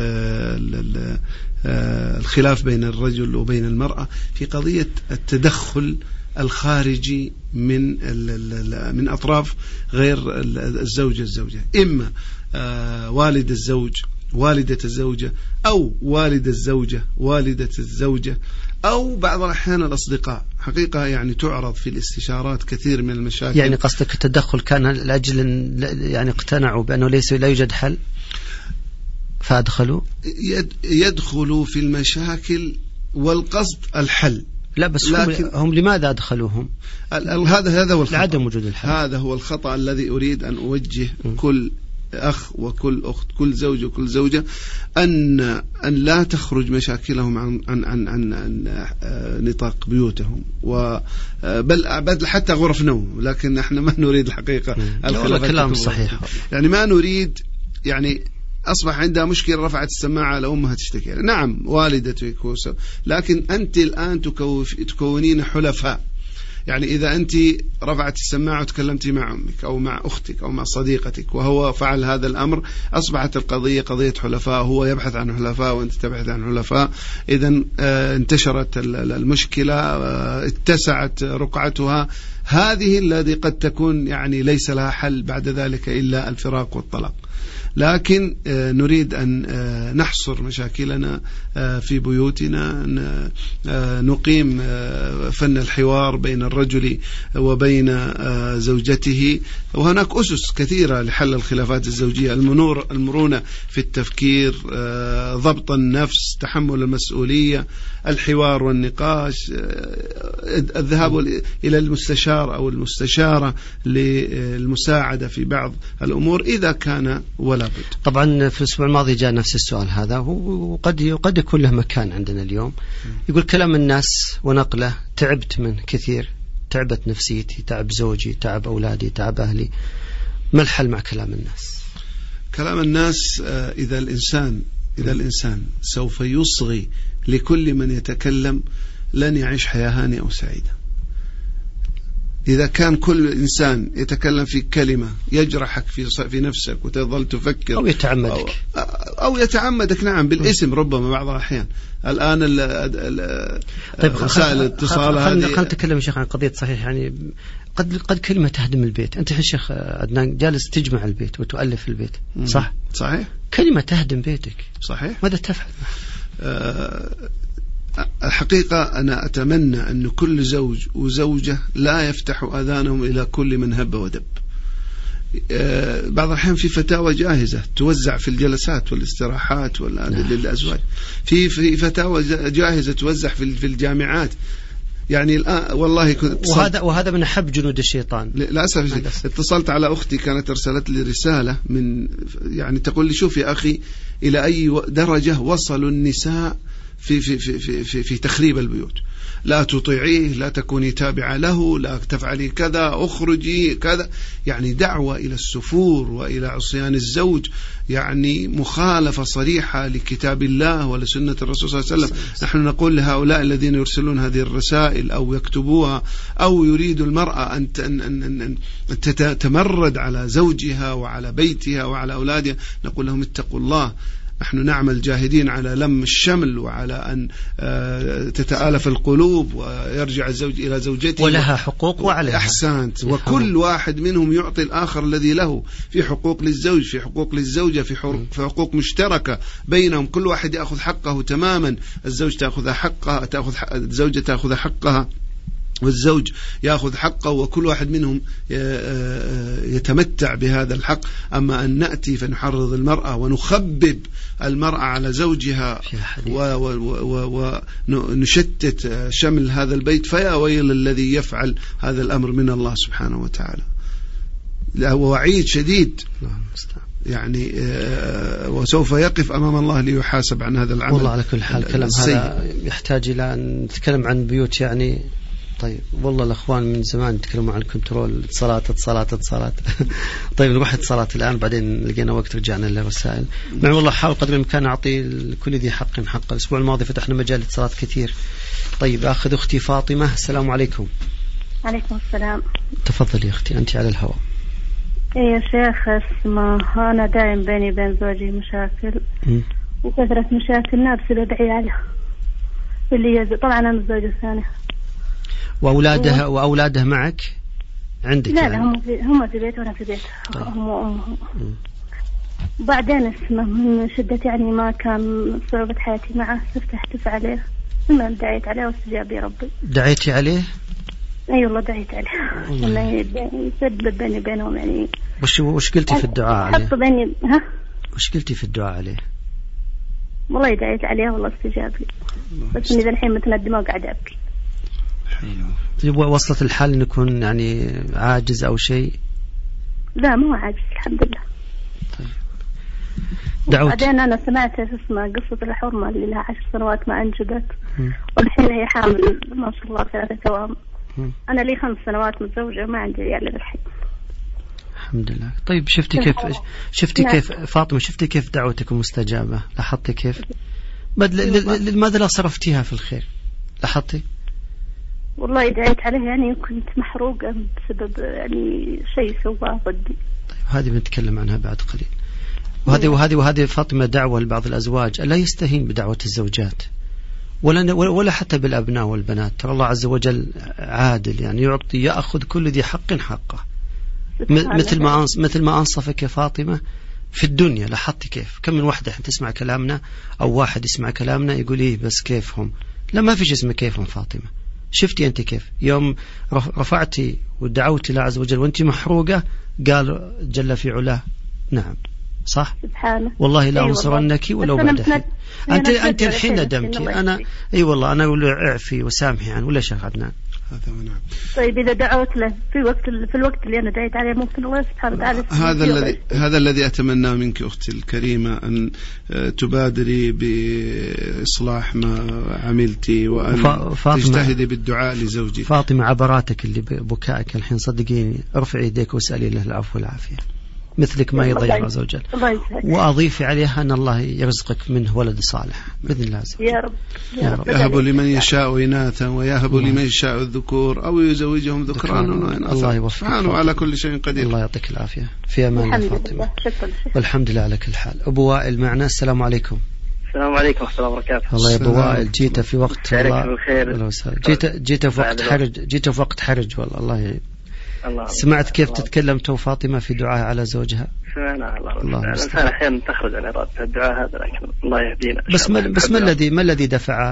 الخلاف بين الرجل وبين المرأة في قضية التدخل الخارجي من أطراف غير الزوجة، إما والد الزوج، والدة الزوجة، أو والد الزوجة، والدة الزوجة، أو بعض الأحيان الأصدقاء. حقيقة يعني تعرض في الاستشارات كثير من المشاكل. يعني قصدك التدخل كان لأجل يعني اقتنعوا بأنه لا يوجد حل فأدخلوا يدخلوا في المشاكل والقصد الحل. لا بس هم لماذا أدخلوهم؟ هذا هو الخطأ، لعدم وجود الحل. هذا هو الخطأ الذي أريد أن أوجه كل أخ وكل أخت، كل زوج وكل زوجة، أن لا تخرج مشاكلهم عن نطاق بيوتهم، بل حتى غرف نوم. لكن احنا ما نريد الحقيقة الكلام صحيح، يعني ما نريد يعني أصبح عندها مشكلة رفعت السماعة على أمها تشتكي. نعم والدتك، لكن أنت الآن تكونين حلفاء. يعني إذا أنت رفعت السماعة وتكلمتي مع أمك أو مع أختك أو مع صديقتك وهو فعل هذا الأمر، أصبحت القضية قضية حلفاء، هو يبحث عن حلفاء وأنت تبحث عن حلفاء، إذا انتشرت المشكلة، اتسعت رقعتها. هذه الذي قد تكون يعني ليس لها حل بعد ذلك إلا الفراق والطلاق. لكن نريد أن نحصر مشاكلنا في بيوتنا، نقيم فن الحوار بين الرجل وبين زوجته. وهناك أسس كثيرة لحل الخلافات الزوجية: المرونة في التفكير، ضبط النفس، تحمل المسؤولية، الحوار والنقاش، الذهاب إلى المستشار أو المستشارة للمساعدة في بعض الأمور إذا كان ولا بد. طبعا في الأسبوع الماضي جاء نفس السؤال هذا، وقد يكون له مكان عندنا اليوم. يقول كلام الناس ونقله تعبت منه كثير، تعبت نفسيتي، تعب زوجي، تعب أولادي، تعب أهلي. ما الحل مع كلام الناس؟ كلام الناس إذا الإنسان سوف يصغي لكل من يتكلم لن يعيش حياة هانئة أو سعيدة. إذا كان كل إنسان يتكلم في كلمة يجرحك في نفسك وتظل تفكر أو يتعمدك نعم بالاسم ربما بعض الأحيان. الآن وسائل الاتصال خلينا نتكلم يا شيخ عن قضية صحيح. يعني قد كلمة تهدم البيت. أنت يا شيخ عدنان جالس تجمع البيت وتؤلف البيت، صح؟ صحيح. كلمة تهدم بيتك، صحيح. ماذا تفعل؟ الحقيقة أنا أتمنى أن كل زوج وزوجة لا يفتح آذانهم إلى كل من هب ودب. بعض الأحيان في فتاوى جاهزة توزع في الجلسات والاستراحات للأزواج، في فتاوى جاهزة توزع في الجامعات. يعني الآن والله وهذا من حب جنود الشيطان للأسف. اتصلت على أختي كانت أرسلت لي رسالة من يعني تقول لي شوف يا أخي إلى أي درجة وصلوا النساء في تخريب البيوت. لا تطيعيه، لا تكوني تابعة له، لا تفعلي كذا، اخرجي كذا. يعني دعوة إلى السفور وإلى عصيان الزوج، يعني مخالفة صريحة لكتاب الله ولسنة الرسول صلى الله عليه وسلم. نحن نقول لهؤلاء الذين يرسلون هذه الرسائل أو يكتبوها أو يريد المرأة أن تتمرد على زوجها وعلى بيتها وعلى أولادها، نقول لهم اتقوا الله. نحن نعمل جاهدين على لم الشمل وعلى أن تتآلف القلوب ويرجع الزوج إلى زوجته ولها حقوق وعليها. أحسنت. وكل واحد منهم يعطي الآخر الذي له، في حقوق للزوج، في حقوق للزوجة، في حقوق مشتركة بينهم، كل واحد يأخذ حقه تماما. الزوج تأخذ حقها، الزوجة تأخذ حقها، والزوج يأخذ حقه، وكل واحد منهم يتمتع بهذا الحق. أما أن نأتي فنحرض المرأة ونخبب المرأة على زوجها ونشتت شمل هذا البيت، فيا ويل الذي يفعل هذا الأمر من الله سبحانه وتعالى. له وعيد شديد يعني، وسوف يقف أمام الله ليحاسب عن هذا العمل. والله على كل حال كلام هذا يحتاج إلى أن نتكلم عن بيوت يعني. طيب والله الأخوان من زمان يتكلموا عن الكنترول، اتصالات. طيب نروح اتصالات الآن، بعدين لقينا وقت رجعنا للرسائل. مع والله حاول قدر الإمكان أعطي لكل ذي حق حقه. الأسبوع الماضي فتحنا مجال اتصالات كثير. طيب أخذ أختي فاطمة. السلام عليكم. عليكم السلام. تفضلي أختي، أنت على الهواء. يا شيخ اسمع، أنا دائم بيني وبين زوجي مشاكل وكثرة مشاكلنا بسبب عياله اللي طبعا أنا الزوجة الثانية. وأولادها معك عندك؟ لا يعني. هم في بيت وأنا في بيت. طيب. هم وأمهم. بعدين اسمه من شدة يعني ما كان صعوبة حياتي معه استفتحت عليه، ثم دعيت عليه واستجاب لي ربي. دعيتي عليه؟ أي والله دعيت عليه إنه يسبب بيني وبينهم يعني. وش قلتي في الدعاء عليه؟ حط بيني وش قلتي في الدعاء عليه؟ والله دعيت عليه والله استجاب لي، بس إني الحين متندمة وقاعدة أبكي. وصلت الحال أن يكون يعني عاجز أو شيء؟ لا مو عاجز الحمد لله. طيب. دعوت. بعدين أنا سمعت اسمها قصة الحرمة اللي لها 10 سنوات ما أنجبت، والحين هي حامل ما شاء الله 3 توام. أنا لي 5 سنوات متزوجة ما عندي عيال للحين الحمد لله. طيب شفتي كيف فاطمة، شفتي كيف دعوتكم مستجابة؟ لاحظتي كيف؟ ماذا لا صرفتيها في الخير؟ لاحظتي؟ والله دعيت عليه، يعني كنت محروقة بسبب يعني شيء سواه ضدي. طيب هذه بنتكلم عنها بعد قليل. وهذه فاطمة دعوة لبعض الأزواج ألا يستهين بدعوة الزوجات ولا حتى بالأبناء والبنات. ترى الله عز وجل عادل، يعني يأخذ كل ذي حق حقه. مثل ما أنصفك يا فاطمة في الدنيا. لاحظت كيف كم من واحدة تسمع كلامنا أو واحد يسمع كلامنا يقول إيه بس كيفهم؟ لا، ما فيش اسمه كيفهم فاطمة. شفتي أنت كيف يوم رفعتي ودعوتي الله عز وجل وأنت محروقة قال جل في علاه نعم صح سبحانه والله لا أنصرنك ولو بعد حين. أنت الحين ندمتي. أنا أي والله أنا أقول اعفي وسامحي عنه ولا شيخ عدنان. نعم. طيب إذا دعوت له في الوقت اللي أنا دعيت عليه ممكن الله سبحانه وتعالى هذا الذي أتمناه منك أختي الكريمة، أن تبادري بإصلاح ما عملتي وأن تجتهدي بالدعاء لزوجك. فاطمة عبراتك اللي بكائك الحين صدقيني ارفعي يديك واسألي له العفو والعافية، مثلك ما يضيع عز وجل. وأضيفي عليها أن الله يرزقك منه ولد صالح بإذن الله عز وجل. يا رب يهب لمن يشاء إناثا ويهب لمن يشاء الذكور أو يزوجهم ذكرانا وإناثا. الله يوفقك، سبحانه على كل شيء قدير. الله يعطيك العافية. في أمان الله فاطمة. والحمد لله على كل حال. أبو وائل معنا. السلام عليكم. السلام عليكم ورحمة الله وبركاته. الله يا أبو وائل جيت في وقت بالخير. جيت في وقت حرج والله. الله سمعت كيف تتكلم تو فاطمة في دعاء على زوجها. سمعنا. الله الإنسان أحيانا تخرج عن إرادة الدعاء هذا، لكن الله يهدينا. بس ما الذي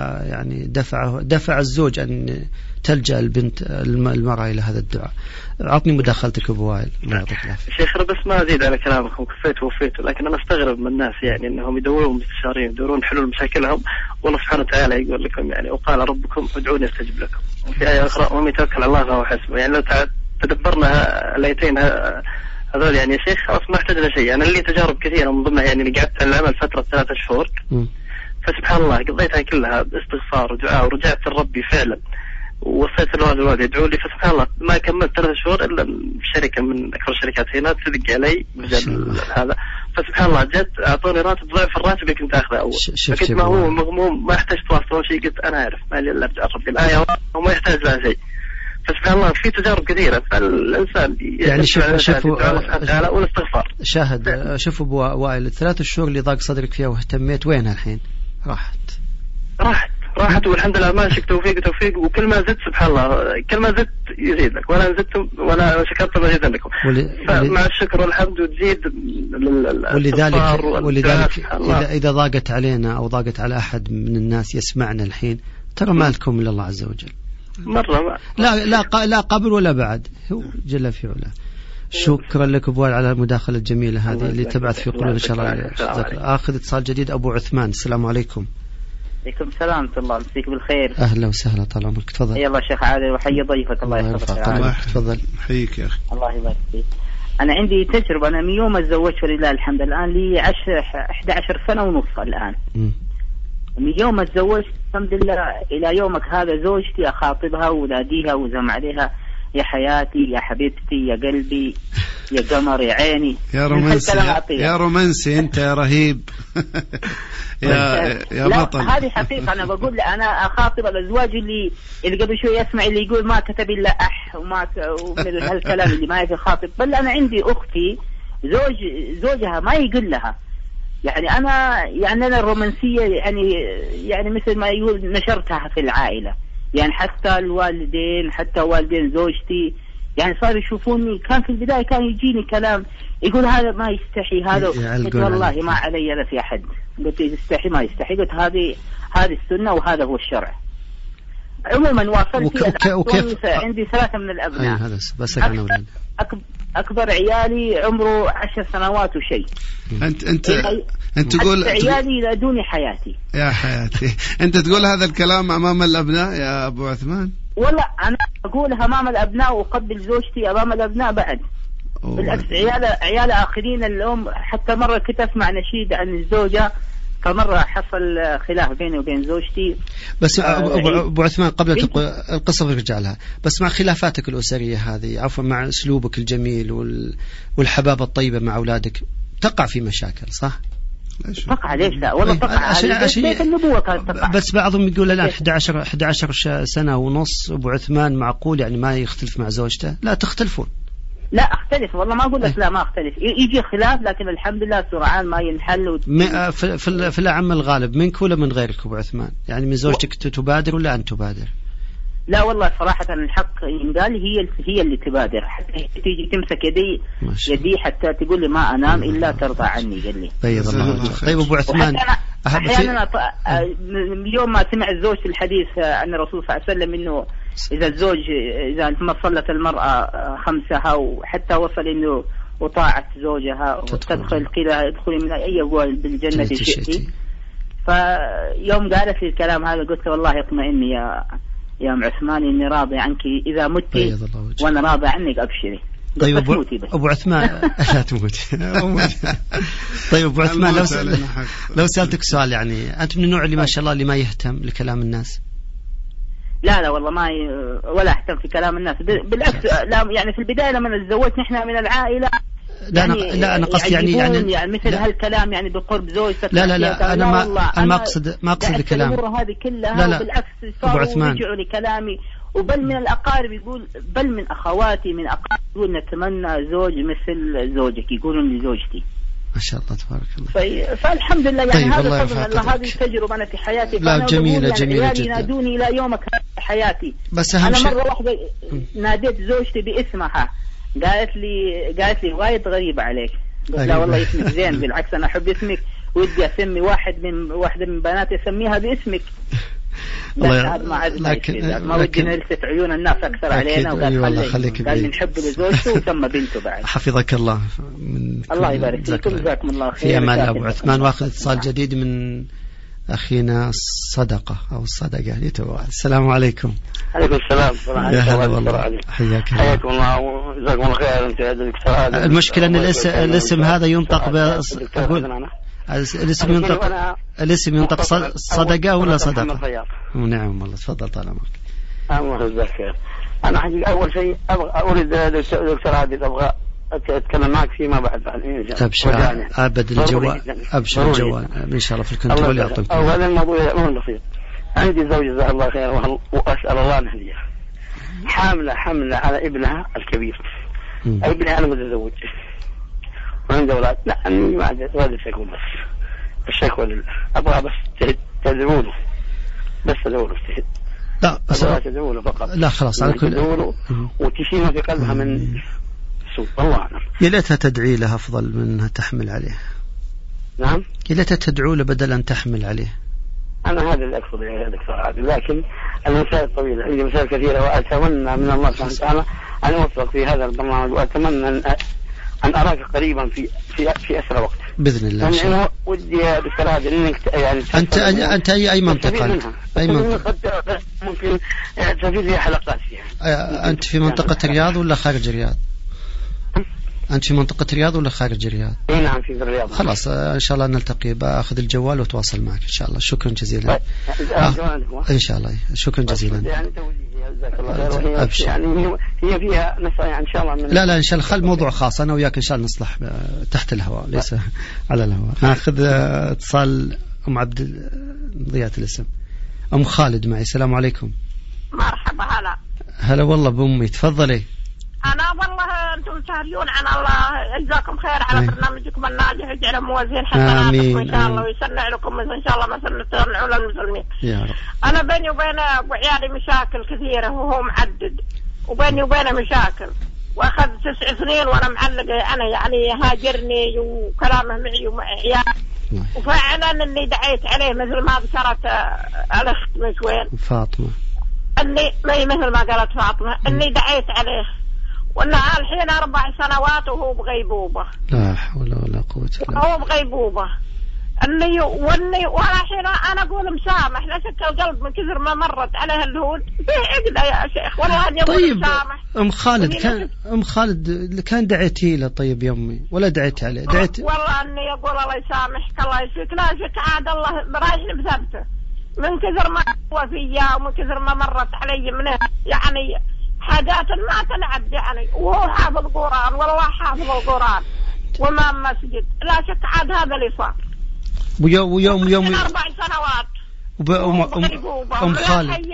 دفع الزوج أن تلجأ البنت المرأة إلى هذا الدعاء؟ أعطني مداخلتك أبو وائل. الله يعطيك العافية. شيخ بس ما أزيد على كلامكم، كفيت ووفيت، لكن أنا استغرب من الناس يعني أنهم يدورون مستشارين يدورون حلول مشاكلهم، والله سبحانه وتعالى يقول لكم يعني وقال ربكم ادعوني استجب لكم. وفي آية أخرى ومن يتوكل على الله فهو حسبه. يعني لو تدبرنا الايتين هذول يعني يا شيخ خلاص ما احتاجنا شيء. انا لي تجارب كثيره من ضمنها يعني اللي قعدت العمل فتره 3 شهور، فسبحان الله قضيتها كلها باستغفار ودعاء ورجعت لربي فعلا، ووصيت الوالد يدعو لي. فسبحان الله ما كملت 3 شهور الا شركه من اكبر الشركات هنا تدق علي مجال هذا، فسبحان الله جت اعطوني راتب ضعف الراتب اللي كنت اخذه اول. فكنت ما هو مغموم ما احتجت واصل شيء، قلت انا اعرف ما لي الا ارجع ربي الايه وما يحتاج لها شيء. فسبحان الله في تجارب كثيرة، فالإنسان يعني شوفوا والاستغفار. شاهد شوفوا أبو وائل 3 شهور اللي ضاق صدرك فيها واهتميت وينها الحين؟ راحت والحمد لله ماشيك توفيق. وكل ما زدت سبحان الله كل ما زدت يزيد لك، ولا زدتم ولا شكرتم يزيد لكم. فمع الشكر والحمد وتزيد. ولذلك إذا ضاقت علينا أو ضاقت على أحد من الناس يسمعنا الحين، ترى ما لكم إلا الله عز وجل. مرة لا قبل ولا بعد، هو جل في علاه. شكرا لك أبو وائل على المداخلة الجميلة هذه اللي تبعث في قلوب إن شاء الله. آخذ اتصال جديد. أبو عثمان. السلام عليكم. عليكم السلام ورحمة الله. مسيك بالخير. أهلا وسهلا طال عمرك. تفضل. يلا شيخ عادل وحي ضيفك. الله يحفظك. تفضل. حيك يا أخي. الله يبارك فيك. أنا عندي تجربة. أنا من يوم تزوجت ولله الحمد الآن لي 11 سنة ونصف الآن. من يوم تزوجت الحمد لله إلى يومك هذا زوجتي أخاطبها وناديها وزم عليها يا حياتي يا حبيبتي يا قلبي يا قمر يا عيني. يا رومانسي أنت يا رهيب. يا بطل. هذه حقيقة. أنا بقول أنا أخاطب الأزواج اللي قبل شوي يسمع اللي يقول ما كتب إلا وما ومن هالكلام اللي ما يخاطب. بل أنا عندي أختي زوجها ما يقول لها. يعني أنا الرومانسية يعني مثل ما يقول نشرتها في العائلة. يعني حتى الوالدين حتى والدين زوجتي يعني صاروا يشوفوني. كان في البداية كان يجيني كلام يقول هذا ما يستحي هذا. قلت والله ما علي لا في أحد. قلت يستحي ما يستحي. قلت هذه السنة وهذا هو الشرع. عموما واصلت عندي 3 من الأبناء. هذا بس أنا أولاد. أكبر عيالي عمره 10 سنوات وشيء. أنت تقول عيالي ينادوني حياتي يا حياتي. أنت تقول هذا الكلام أمام الأبناء يا أبو عثمان؟ والله أنا أقولها أمام الأبناء وأقبل زوجتي أمام الأبناء بعد. بالعكس عيال آخرين الأم. حتى مرة كنت أسمع نشيد عن الزوجة، فمرة حصل خلاف بيني وبين زوجتي. بس أبو عثمان قبل القصة برجع لها، بس مع خلافاتك الأسرية هذه عفوا مع أسلوبك الجميل والحبابة الطيبة مع أولادك تقع في مشاكل صح؟ تقع ليش لا والله تقع بيت النبوة كانت تقع. بس بعضهم يقول الآن 11 سنة ونص أبو عثمان معقول يعني ما يختلف مع زوجته؟ لا تختلفون. لا اختلف والله ما أقول لك لا ما اختلف، يجي خلاف لكن الحمد لله سرعان ما ينحل. في الأعم الغالب منك ولا من غيرك أبو عثمان؟ يعني من زوجتك تبادر ولا أنت تبادر؟ لا والله صراحة الحق ينقال هي اللي تبادر، حتى تيجي تمسك يدي حتى تقول لي ما أنام إلا ترضى عني قال لي. طيب الله. طيب أبو عثمان أحيانا يوم ما سمع الزوج في الحديث عن الرسول صلى الله عليه وسلم إنه إذا الزوج إذا ما صلت المرأة خمسها وحتى وصل إنه وطاعت زوجها وتدخل كذا ادخلي من أي أبواب بالجنة شئتي، فيوم قالت لي الكلام هذا قلت له والله اطمئني يا ام عثمان اني راضي عنك اذا متي وانا راضي عنك ابشري. طيب ابو عثمان لا تموت. طيب ابو عثمان لو سألتك سؤال، يعني انت من النوع اللي ما شاء الله اللي ما يهتم لكلام الناس؟ لا والله ما ولا اهتم في كلام الناس بالعكس. لا يعني في البدايه لما تزوجت نحن من العائله لا أنا قصدي يعني مثل هالكلام يعني بقرب زوجتك. لا أنا ما أقصد الكلام هذه كلها. لا بالعكس صاروا يرجعوا لكلامي، وبل من الأقارب يقول بل من أخواتي من أقارب يقول نتمنى زوج مثل زوجك، يقولون لزوجتي. ما شاء الله تبارك الله. فالحمد لله يعني. طيب هذا فضل الله، هذه التجربة أنا في حياتي. لا جميلة جدا. ينادوني إلى يومك في حياتي. بس أهم شيء أنا مرة واحدة ناديت زوجتي باسمها قالت لي وايد غريبة عليك. قلت لا والله اسمك زين، بالعكس أنا أحب اسمك ودي أسمي واحدة من بناتي أسميها باسمك. لكن ما ودي نلفت عيون الناس أكثر علينا، وقال قال نحب لزوجته وسمى بنته بعد. حفظك الله. الله يبارك فيكم، جزاكم الله خير. في أمان أبو عثمان. واخذ اتصال جديد من أخينا الصدقة أو الصدقة يتوالى. السلام عليكم. عليكم السلام. يا هلا والله، حياكم الله وجزاكم الله خير. أنت هذا دكتور. المشكلة أن الاسم هذا ينطق الاسم ينطق صدقة ولا صدقة؟ نعم والله. تفضل طال عمرك. الله يجزاك خير. أنا حقيقة أول شيء أريد دكتور عادل أبغى أتكلم معك فيما بعد. أبشر أبد الجوال، أبشر الجوال إن شاء الله في الكنترول يعطيك. هذا الموضوع مو بسيط. عندي زوجة جزاها الله خير وأسأل الله أن يهديها، حاملة على ابنها الكبير. ابنها أنا متزوج وعنده أولاد. لا أنا ما عندي الشكوى، بس الشكوى لله. أبغى بس تدعونه، بس تدعونه اجتهد. لا بس تدعونه فقط. لا خلاص على كل وتشيله في قلبها من سوء. الله أعلم. يا ليتها تدعي له أفضل من أنها تحمل عليه. نعم. يا ليتها تدعو له بدل أن تحمل عليه. أنا هذا اللي أقصد يا دكتور عادل، لكن المسائل طويلة، عندي مسائل كثيرة، وأتمنى من الله سبحانه وتعالى أن أوفق في هذا البرنامج، وأتمنى أن أراك قريبا في أسرع وقت بإذن الله. يعني أنا ودي يا دكتور عادل إنك يعني أنت أي منطقة؟ أي منطقة؟ ممكن تفيد لي حلقات فيها. أنت في منطقة الرياض ولا خارج الرياض؟ أنت في منطقة الرياض ولا خارج الرياض؟ نعم في الرياض. خلاص إن شاء الله نلتقي، بأخذ الجوال وتواصل معك إن شاء الله. شكرا جزيلا. إن شاء الله شكرا جزيلا. يعني توجيهي يعني هي فيها نصائح إن شاء الله من لا إن شاء الله خل موضوع خاص أنا وياك إن شاء الله نصلح تحت الهواء ليس على الهواء. ناخذ اتصال أم عبد ضيات الاسم أم خالد معي. السلام عليكم. مرحبا. هلا والله بأمي، تفضلي. أنا والله أنتم تهريون عن الله، يجزاكم خير على برنامجكم الناجح، يجعل موازين حسناتكم إن شاء الله، ويسنع لكم إن شاء الله مسنة تنعوا للمسلمين يا رب. أنا بيني وبين أبو عيالي مشاكل كثيرة وهو معدد، وبيني وبينه مشاكل، وأخذ 9 سنين وأنا معلقة. أنا يعني هاجرني وكلامه معي ومع عيالي، وفعلا إني دعيت عليه مثل ما ذكرت الأخت من شوين فاطمة، إني مثل ما قالت فاطمة إني دعيت عليه، وأنه الحين 4 سنوات وهو بغيبوبة. لا حول ولا قوة إلا بالله. هو بغيبوبة. وأنا الحين أنا أقول مسامح، لا شك القلب من كثر ما مرت عليها الهود فيه عقدة يا شيخ والله أن يقول طيب مسامح. أم خالد كان دعيتي له طيب يمي ولا دعيت عليه؟ دعيت والله أني يقول الله يسامحك الله يشفيك، لا شك عاد الله رايحني بثبته من كثر ما هو فيا ومن كثر ما مرت علي منه يعني حاجات ما تنعد يعني، وهو حافظ القرآن والله حافظ القرآن وما مسجد، لا شك عاد هذا اللي صار. ويوم 4 سنوات أم خالد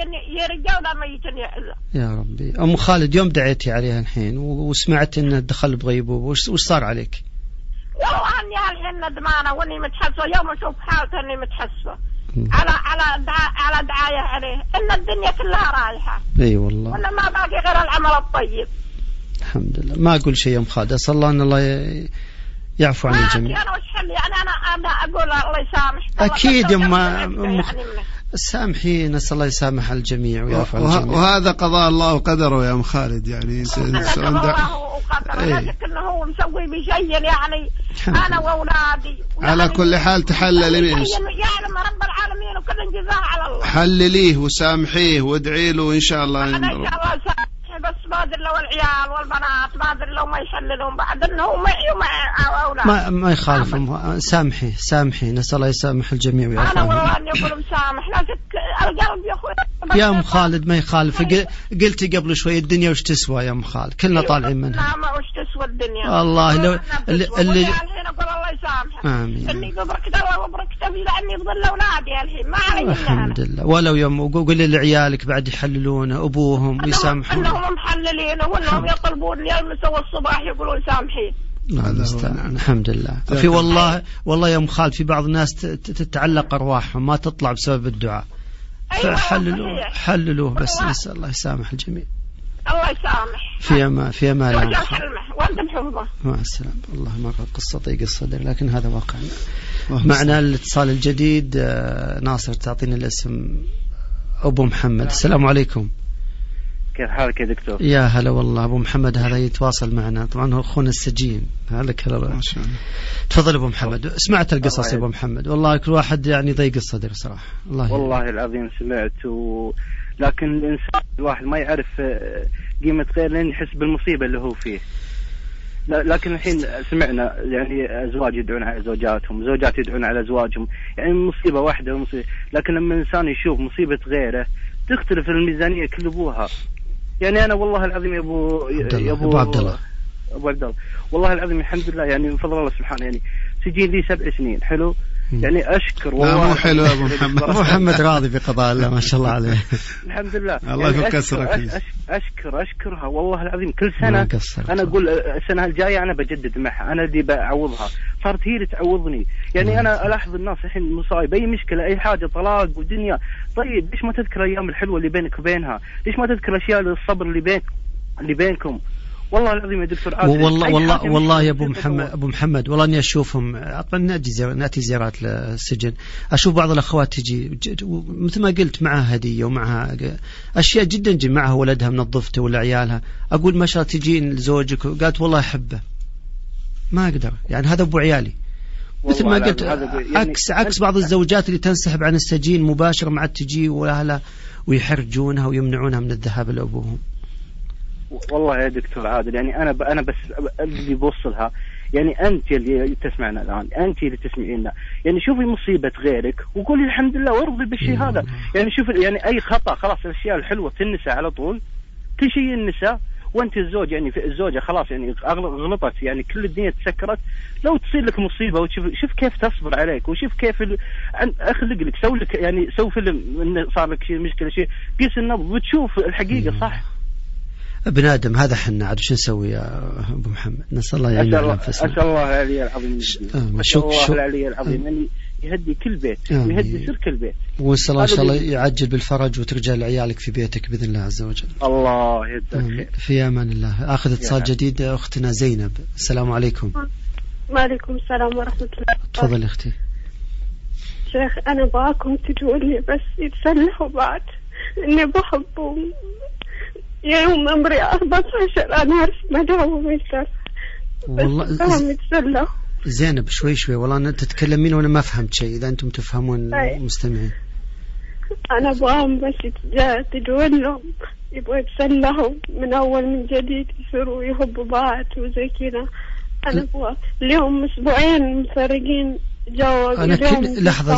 يا ربي. أم خالد يوم دعيتي عليها الحين وسمعت إنه دخل بغيبوبة، وش صار عليك؟ لو أني الحين ندمانة وإني متحسفة، يوم أشوف حالته إني متحسفة على دعاية عليه، إن الدنيا كلها رايحة. أي والله. ولا ما باقي غير العمل الطيب. الحمد لله. ما أقول شيء يا أم خالد، أسأل الله أن الله يعفو عن الجميع. أنا وش حلي يعني أنا أقول الله يسامح. أكيد يا سامحي، نسأل الله يسامح الجميع ويعفو عن الجميع. وهذا قضاء الله وقدره يا أم خالد، يعني قضاء الله وقدره، لكن هو مسوي بشيء يعني أنا وأولادي. على كل حال تحللي يعلم رب العالمين وكل جزاء على الله. حلليه وسامحيه وادعي له إن شاء الله. أنا إن شاء الله سامحي، بس ما أدري لو العيال والبنات ما أدري لو ما يحللون بعد إنه معي ومع أولاد. ما يخالف. سامحي نسأل الله يسامح الجميع ويعفو عنهم. أنا والله إني أقول مسامح، لكن القلب يا أخوي. يا أم خالد ما يخالف، قلتي قبل شوي الدنيا وش تسوى يا أم خالد، كلنا طالعين منها. ما وش تسوى الدنيا الله. لو اللي الحين أقول الله يسامحك. آمين. إني بركت الله وبركت في لأني بظل أولادي الحين ما علي. الحمد لله. ولو يوم قولي لعيالك بعد يحللونه أبوهم ويسامحون. أنهم محللين وأنهم يطلبون يلمسوا الصباح يقولون سامحين. الحمد لله. في والله يا أم خالد في بعض الناس تتعلق أرواحهم ما تطلع بسبب الدعاء. أيوة حللوه بس نسأل الله يسامح الجميع. الله يسامح. في أمان الله. وأنتم حفظه. مع السلامة. الله مرة قصة ضيق الصدر، لكن هذا واقعنا. معنا الاتصال الجديد. ناصر تعطينا الاسم. أبو محمد. السلام عليكم. كيف حالك يا دكتور؟ يا هلا والله. أبو محمد هذا يتواصل معنا، طبعا هو أخونا السجين. هلا كلا. تفضل أبو محمد. سمعت القصص يا أبو محمد؟ والله كل واحد يعني ضيق الصدر صراحة. والله العظيم سمعت لكن الإنسان الواحد ما يعرف قيمة غير لين يحس بالمصيبة اللي هو فيه. لكن الحين سمعنا يعني أزواج يدعون على زوجاتهم، زوجات يدعون على أزواجهم، يعني مصيبة واحدة ومصيبة. لكن لما الإنسان يشوف مصيبة غيره تختلف الميزانية كل أبوها. يعني أنا والله العظيم يا أبو عبد الله والله العظيم الحمد لله يعني من فضل الله سبحانه، يعني سجين لي 7 سنين. حلو يعني أشكر والله. مو حلو يا أبو محمد. أبو محمد راضي بقضاء الله ما شاء الله عليه. الحمد لله. الله يفك كسرك. أشكرها والله العظيم. كل سنة أنا أقول السنة الجاية أنا بجدد معها، أنا دي بعوضها. صارت هي اللي تعوضني. يعني أنا ألاحظ الناس الحين مصايب، أي مشكلة أي حاجة طلاق ودنيا. طيب ليش ما تذكر الأيام الحلوة اللي بينك وبينها؟ ليش ما تذكر الأشياء الصبر اللي بينكم؟ والله العظيم يا دكتور عادل. والله يا أبو محمد والله إني أشوفهم. نأتي زيارات للسجن، أشوف بعض الأخوات تجي مثل ما قلت معها هدية ومعها أشياء جدا معها ولدها منظفته ولا عيالها. أقول ما شاء الله تجين لزوجك، قالت والله أحبه ما أقدر، يعني هذا أبو عيالي. مثل ما قلت عكس بعض الزوجات اللي تنسحب عن السجين مباشرة مع تجي وأهلها ويحرجونها ويمنعونها من الذهاب لأبوهم. والله يا دكتور عادل يعني أنا بس اللي بوصلها، يعني أنت اللي تسمعنا الآن، أنت اللي تسمعينا، يعني شوفي مصيبة غيرك وقولي الحمد لله وارضي بالشيء هذا. يعني شوفي يعني أي خطأ خلاص الأشياء الحلوة تنسى على طول، كل شيء ينسى. وأنت الزوج يعني في الزوجة خلاص يعني غلطت، يعني كل الدنيا تسكرت. لو تصير لك مصيبة وشوف كيف تصبر عليك، وشوف كيف أخلق لك سوي لك يعني سوي فيلم إن صار لك شيء مشكلة شيء، قيس النبض وتشوف الحقيقة صح. ابن آدم هذا حنا عاد شو نسوي يا أبو محمد؟ نسأل الله يعين على أنفسنا. أسأل الله العلي العظيم. أسأل الله العلي العظيم أن يهدي كل بيت ويهدي سر كل بيت. ونسأل الله إن شاء الله يعجل بالفرج وترجع لعيالك في بيتك بإذن الله عز وجل. الله يهديك. في أمان الله. آخذ اتصال جديد أختنا زينب. السلام عليكم. وعليكم السلام ورحمة الله. تفضل أختي. شيخ أنا باكم تقولي بس يتسلحوا بعد إني بحبهم. يوم عمري 14 أنا أعرف مداوم يشتغل والله زينب شوي والله أنا تتكلمين وأنا ما فهمت شيء. إذا أنتم تفهمون مستمعين. أنا أبغاهم بس تقول لهم يبغوا يتسلحوا من أول من جديد، يصيروا يحبوا بعض وزي كذا. أنا أبغى اليوم أسبوعين مفرقين جو. أنا لحظة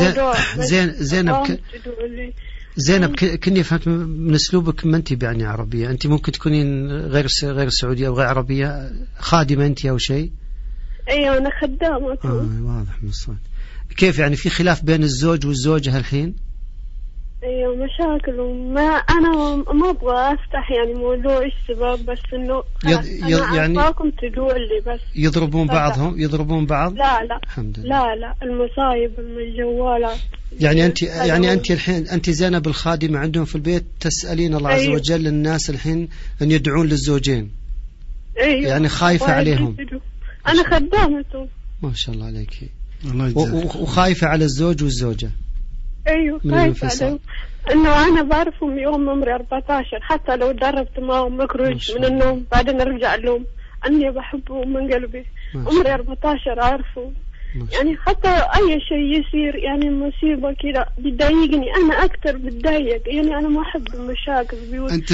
زينب كني فهمت من أسلوبك ما أنت يعني عربية، أنت ممكن تكونين غير سعودية أو غير عربية، خادمة أنت أو شيء؟ ايوه انا خدامة. واضح من الصوت. كيف يعني في خلاف بين الزوج والزوجة الحين؟ ايوه مشاكل، وما انا ما ابغى افتح يعني موضوع ايش السبب، بس انه يعني عارفاكم تقول لي بس. يضربون بعضهم؟ يضربون بعض؟ لا الحمد لله. لا المصايب من الجوالات. يعني انت الحين انت زينب الخادمة عندهم في البيت تسألين الله عز وجل الناس الحين ان يدعون للزوجين. ايوه يعني خايفة عليهم. انا خدامته. ما شاء الله عليك. وخايفة على الزوج والزوجة. ايوه خايفة عليهم، انه انا بعرفهم يوم عمري 14 حتى لو دربت معهم مخرج من النوم بعدين ارجع لهم اني بحبهم من قلبي. عمري 14 عارفه يعني حتى اي شيء يصير يعني مصيبة كده بتضايقني انا اكتر بتضايق، يعني انا ما احب المشاكل بيوت. انت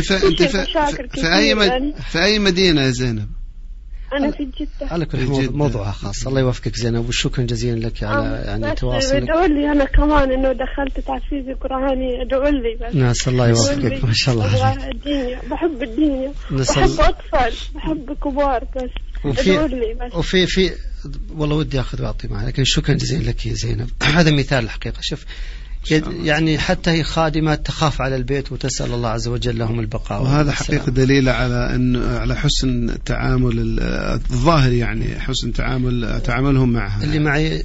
في اي مدينة يا زينب؟ أنا في جدة. على كل موضوع خاص. الله يوفقك زينب وشكرا جزيلا لك على يعني تواصلك. ادعوا لي أنا كمان إنه دخلت تعفيز قرآني، ادعوا لي بس. ناس الله يوفقك ما شاء الله. الدنيا بحب الدنيا، بحب أطفال، بحب كبار، بس ادعوا لي بس. وفي والله ودي أخذ وأعطي معه، لكن شكرا جزيلا لك يا زينب. هذا مثال الحقيقة. شوف يعني حتى هي خادمة تخاف على البيت وتسأل الله عز وجل لهم البقاء، وهذا حقيقة دليل على حسن تعامل الظاهر، يعني حسن تعاملهم معها. اللي معي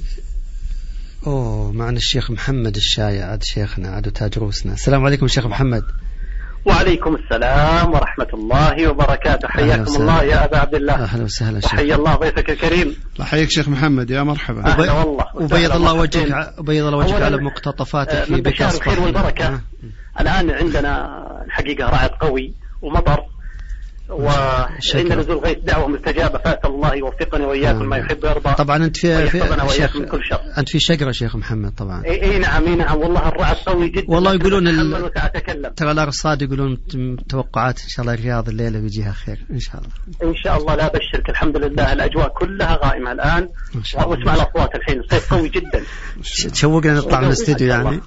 معنا الشيخ محمد الشايع، عاد شيخنا عاد تاج روسنا. السلام عليكم شيخ محمد. وعليكم السلام ورحمة الله وبركاته. حياكم الله يا أبا عبد الله. أهلا وسهلا شيخ. حيا الله ضيفك الكريم. الله يحييك شيخ محمد، يا مرحبا. أهلا والله. وبيض الله وجهك على مقتطفاتك في بك أصبح. الخير والبركة. الآن عندنا الحقيقة رعد قوي ومطر، وعند نزول غيث دعوة مستجابة، فأسأل الله يوفقني وإياكم ما يحب ويرضى. طبعا أنت وإياكم من كل شر. أنت في شقرة شيخ محمد طبعا. اي نعم والله الرعد قوي جدا. والله يقولون ترى الأرصاد يقولون توقعات إن شاء الله الرياض الليلة بيجيها خير إن شاء الله. إن شاء الله. لا بشرك الحمد لله الأجواء كلها غائمة الآن، واسمع الأصوات الحين الصيف قوي جدا. تشوقنا نطلع من الاستديو يعني.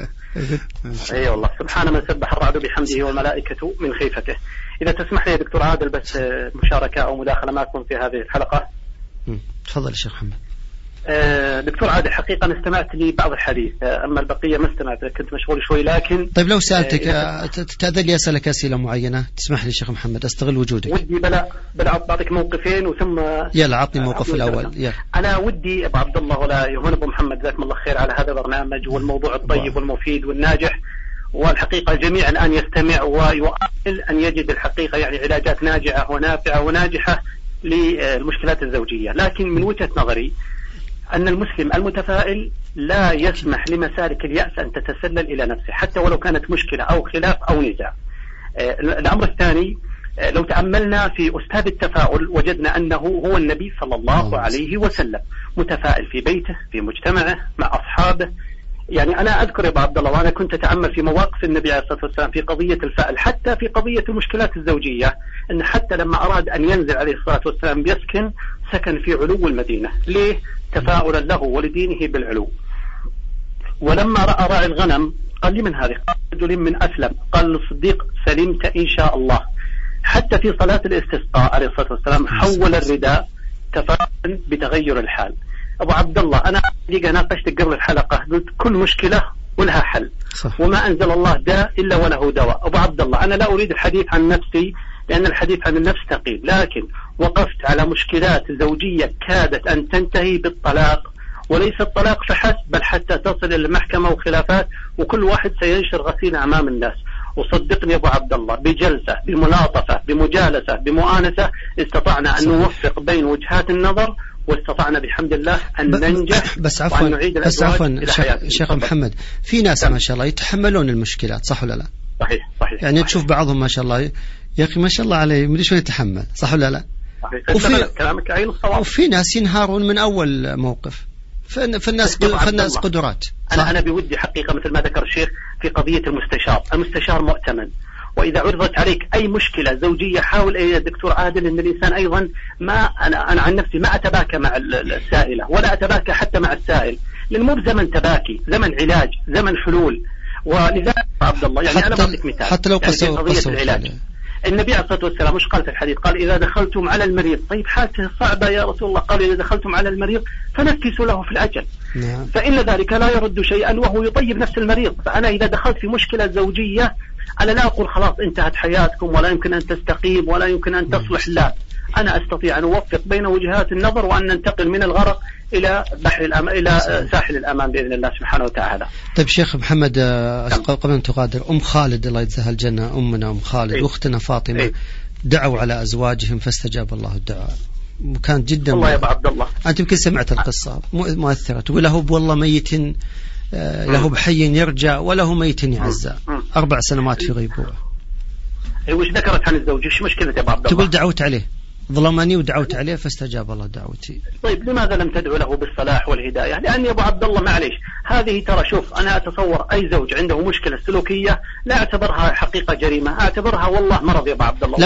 اي والله. سبحان من سبح الرعد بحمده والملائكة من خيفته. إذا تسمح لي يا دكتور عادل بس مشاركة أو مداخلة معكم في هذه الحلقة. تفضل يا شيخ محمد. دكتور عادل حقيقة أنا استمعت لبعض الحديث، أما البقية ما استمعت، كنت مشغول شوي. لكن طيب لو سألتك تأذن لي أسألك أسئلة معينة، تسمح لي شيخ محمد أستغل وجودك. ودي بلا بعطيك موقفين وثم يلا عطني موقف الأول. يلا. أنا ودي أبو عبد الله ولا يهون أبو محمد جزاكم الله خير على هذا البرنامج والموضوع الطيب والمفيد والناجح، والحقيقة الجميع الآن يستمع ويؤمل أن يجد الحقيقة يعني علاجات ناجعة ونافعة وناجحة للمشكلات الزوجية. لكن من وجهة نظري أن المسلم المتفائل لا يسمح لمسالك اليأس أن تتسلل إلى نفسه حتى ولو كانت مشكلة أو خلاف أو نزاع. الأمر الثاني، لو تأملنا في أستاذ التفاؤل وجدنا أنه هو النبي صلى الله عليه وسلم، متفائل في بيته، في مجتمعه، مع أصحابه. يعني أنا أذكر يا أبو عبد الله وأنا كنت أتأمل في مواقف النبي عليه الصلاة والسلام في قضية الفأل، حتى في قضية المشكلات الزوجية، أن حتى لما أراد أن ينزل عليه الصلاة والسلام بيسكن، سكن في علو المدينة. ليه؟ تفاؤلا له ولدينه بالعلو. ولما رأى راعي الغنم قال: لمن هذه؟ قال: رجل من أسلم. قال للصديق: سلمت إن شاء الله. حتى في صلاة الاستسقاء عليه الصلاة والسلام حول الرداء تفاؤلا بتغير الحال. أبو عبد الله أنا ناقشتك قبل الحلقة، قلت كل مشكلة ولها حل، وما أنزل الله داء إلا وله دواء. أبو عبد الله أنا لا أريد الحديث عن نفسي لأن الحديث عن النفس ثقيل، لكن وقفت على مشكلات زوجية كادت أن تنتهي بالطلاق، وليس الطلاق فحسب بل حتى تصل إلى المحكمة وخلافات، وكل واحد سينشر غسيل أمام الناس. وصدقني يا أبو عبد الله بجلسة، بملاطفة، بمجالسة، بمؤانسة، استطعنا أن نوفق بين وجهات النظر، واستطعنا بحمد الله أن ننجح. بس عفوا شيخ محمد، في ناس ما شاء الله يتحملون المشكلات، صح ولا لا؟ صحيح يعني صحيح. تشوف بعضهم ما شاء الله يا أخي ما شاء الله عليه مدري شو يتحمل، صح ولا لا؟ كلامك عين الصواب. وفي ناس ينهارون من أول موقف. فالناس قدرات. أنا بودي حقيقة مثل ما ذكر الشيخ في قضية المستشار مؤتمن، وإذا عرضت عليك أي مشكلة زوجية حاول يا دكتور عادل أن الإنسان أيضا أنا عن نفسي ما أتباكى مع السائلة ولا أتباكى حتى مع السائل، لأن مو بزمن تباكي، زمن علاج، زمن حلول. ولذلك عبد الله يعني أنا بعطيك مثال حتى لو قضية العلاج، النبي عليه الصلاة والسلام مش قال في الحديث؟ قال إذا دخلتم على المريض، طيب حالته صعبة يا رسول الله، قال إذا دخلتم على المريض فنفسوا له في الأجل، فإن ذلك لا يرد شيئا وهو يطيب نفس المريض. فأنا إذا دخلت في مشكلة زوجية أنا لا أقول خلاص انتهت حياتكم ولا يمكن أن تستقيم ولا يمكن أن تصلح، لا، أنا أستطيع أن أوفق بين وجهات النظر وأن ننتقل من الغرق إلى إلى ساحل الأمان بإذن الله سبحانه وتعالى. طيب شيخ محمد، قبل أن تغادر، أم خالد الله يجزاها الجنة، أمنا أم خالد وأختنا فاطمة دعوا على أزواجهم فاستجاب الله الدعاء، وكانت جدا الله يا أبو عبد الله، أنت يمكن سمعت القصة مؤثرة، تقول له والله ميت له بحي يرجع وله ميت يعزى، 4 سنوات في غيبوبة. وش ذكرت عن الزوج؟ ايش مشكلة يا أبو عبد الله؟ تقول دعوت عليه، ظلمني ودعوت عليه فاستجاب الله دعوتي. طيب لماذا لم تدعو له بالصلاح والهداية؟ لأن يا أبو عبد الله معليش، هذه ترى شوف، أنا أتصور أي زوج عنده مشكلة سلوكية لا أعتبرها حقيقة جريمة، أعتبرها والله مرض يا أبو عبد الله. لا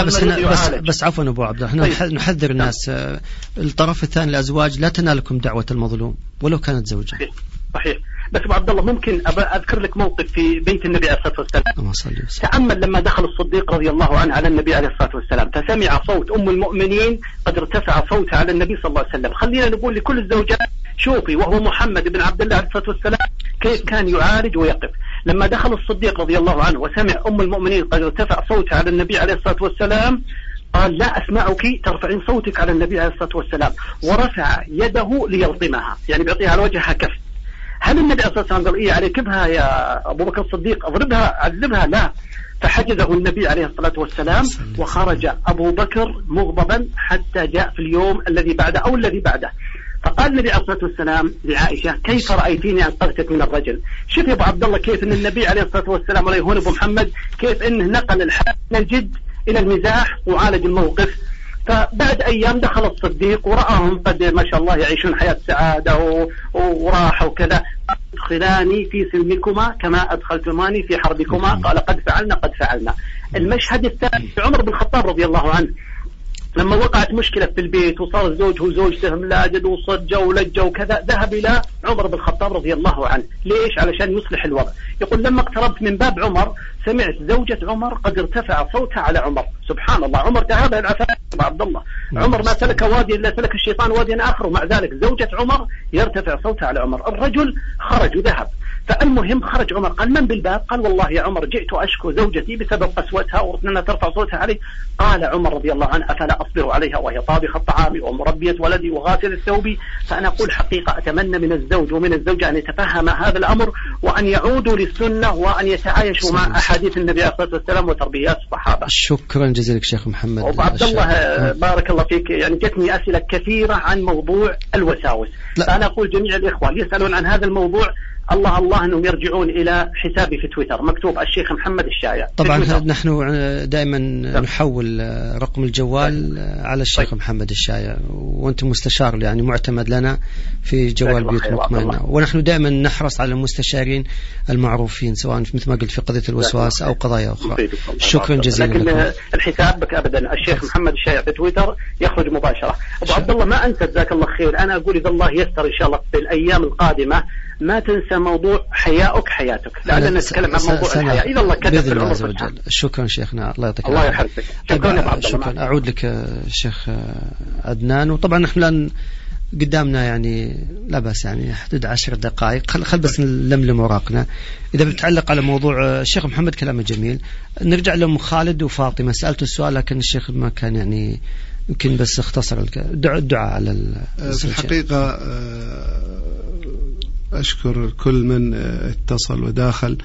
بس عفوا أبو عبد الله، احنا طيب. نحذر الناس، الطرف الثاني الأزواج لا تنالكم دعوة المظلوم ولو كانت زوجة. صحيح. بس أبو عبد الله ممكن أذكر لك موقف في بيت النبي عليه الصلاة والسلام. تأمل لما دخل الصديق رضي الله عنه على النبي عليه الصلاة والسلام فسمع صوت أم المؤمنين قد ارتفع صوتها على النبي صلى الله عليه وسلم. خلينا نقول لكل الزوجات شوفي، وهو محمد بن عبد الله عليه الصلاة والسلام كيف كان يعالج ويقف. لما دخل الصديق رضي الله عنه وسمع أم المؤمنين قد ارتفع صوتها على النبي عليه الصلاة والسلام قال لا أسمعك ترفعين صوتك على النبي عليه الصلاة والسلام، ورفع يده ليلطمها، يعني بيعطيها على وجهها كف. هل النبي صلى الله عليه وسلم قال إيه عليك بها يا أبو بكر الصديق، أضربها عذبها؟ لا، فحجزه النبي عليه الصلاة والسلام وخرج أبو بكر مغضبا حتى جاء في اليوم الذي بعده أو الذي بعده. فقال النبي عليه الصلاة والسلام لعائشة كيف رأيتيني أنقذتك من الرجل؟ شوف يا أبو عبد الله كيف أن النبي عليه الصلاة والسلام ولا يهون أبو محمد كيف أنه نقل الحال من الجد إلى المزاح وعالج الموقف. فبعد أيام دخل الصديق ورآهم قد ما شاء الله يعيشون حياة سعادة وراحة وكذا. ادخلاني في سلمكما كما أدخلتماني في حربكما، قال قد فعلنا. المشهد الثاني عمر بن الخطاب رضي الله عنه لما وقعت مشكلة في البيت وصار الزوج وزوجته ملاجد وصجة ولجة وكذا، ذهب إلى عمر بن الخطاب رضي الله عنه. ليش؟ علشان يصلح الوضع. يقول لما اقتربت من باب عمر سمعت زوجة عمر قد ارتفع صوتها على عمر. سبحان الله، عمر تهابها العفاف عبد الله، عمر ما سلك وادي إلا سلك الشيطان وادي آخر، ومع ذلك زوجة عمر يرتفع صوتها على عمر. الرجل خرج وذهب، فالمهم خرج عمر قال من بالباب؟ قال والله يا عمر جئت أشكو زوجتي بسبب قسوتها وأنها ترفع صوتها علي. قال عمر رضي الله عنه أفلا أصبر عليها وهي طابخة الطعام ومربية ولدي وغاسل الثوب؟ فأنا أقول حقيقة أتمنى من الزوج ومن الزوجة أن يتفهم هذا الأمر وأن يعودوا للسنة وأن يتعايشوا مع أحاديث النبي عليه الصلاة والسلام وتربيات الصحابة. شكرا جزيلا شيخ محمد. أبو عبد الله بارك الله فيك، يعني جتني أسئلة كثيرة عن موضوع الوساوس، فأنا أقول جميع الإخوة يسألون عن هذا الموضوع الله أنهم يرجعون إلى حسابي في تويتر مكتوب الشيخ محمد الشايع. طبعا نحن دائما نحول رقم الجوال على الشيخ محمد الشايع، وأنت مستشار يعني معتمد لنا في جوال بيوت مطمئنة، ونحن دائما نحرص على المستشارين المعروفين سواء مثل ما قلت في قضية الوسواس أو قضايا أخرى. شكرا جزيلا لكن لكم. الحساب بك أبدا الشيخ محمد الشايع في تويتر يخرج مباشرة. أبو عبد الله ما أنت جزاك الله خير، أنا أقول إذا الله يسر إن شاء الله في الأيام القادمة ما تنسى موضوع حياؤك حياتك، لأننا نتكلم عن موضوع الحياة إذا الله كتب في العمر فتحة. شكرا شيخنا، الله يعطيك الله يحفظك. شكرا. أعود لك شيخ عدنان. وطبعا نحن الآن قدامنا يعني لا بأس يعني حدود 10 دقائق، خل بس نلملم وراقنا. إذا بتعلق على موضوع الشيخ محمد كلامه جميل، نرجع لأم خالد وفاطمة. سألت السؤال لكن الشيخ ما كان يعني يمكن بس اختصر الدعاء على في الحقيقة أشكر كل من اتصل وداخل،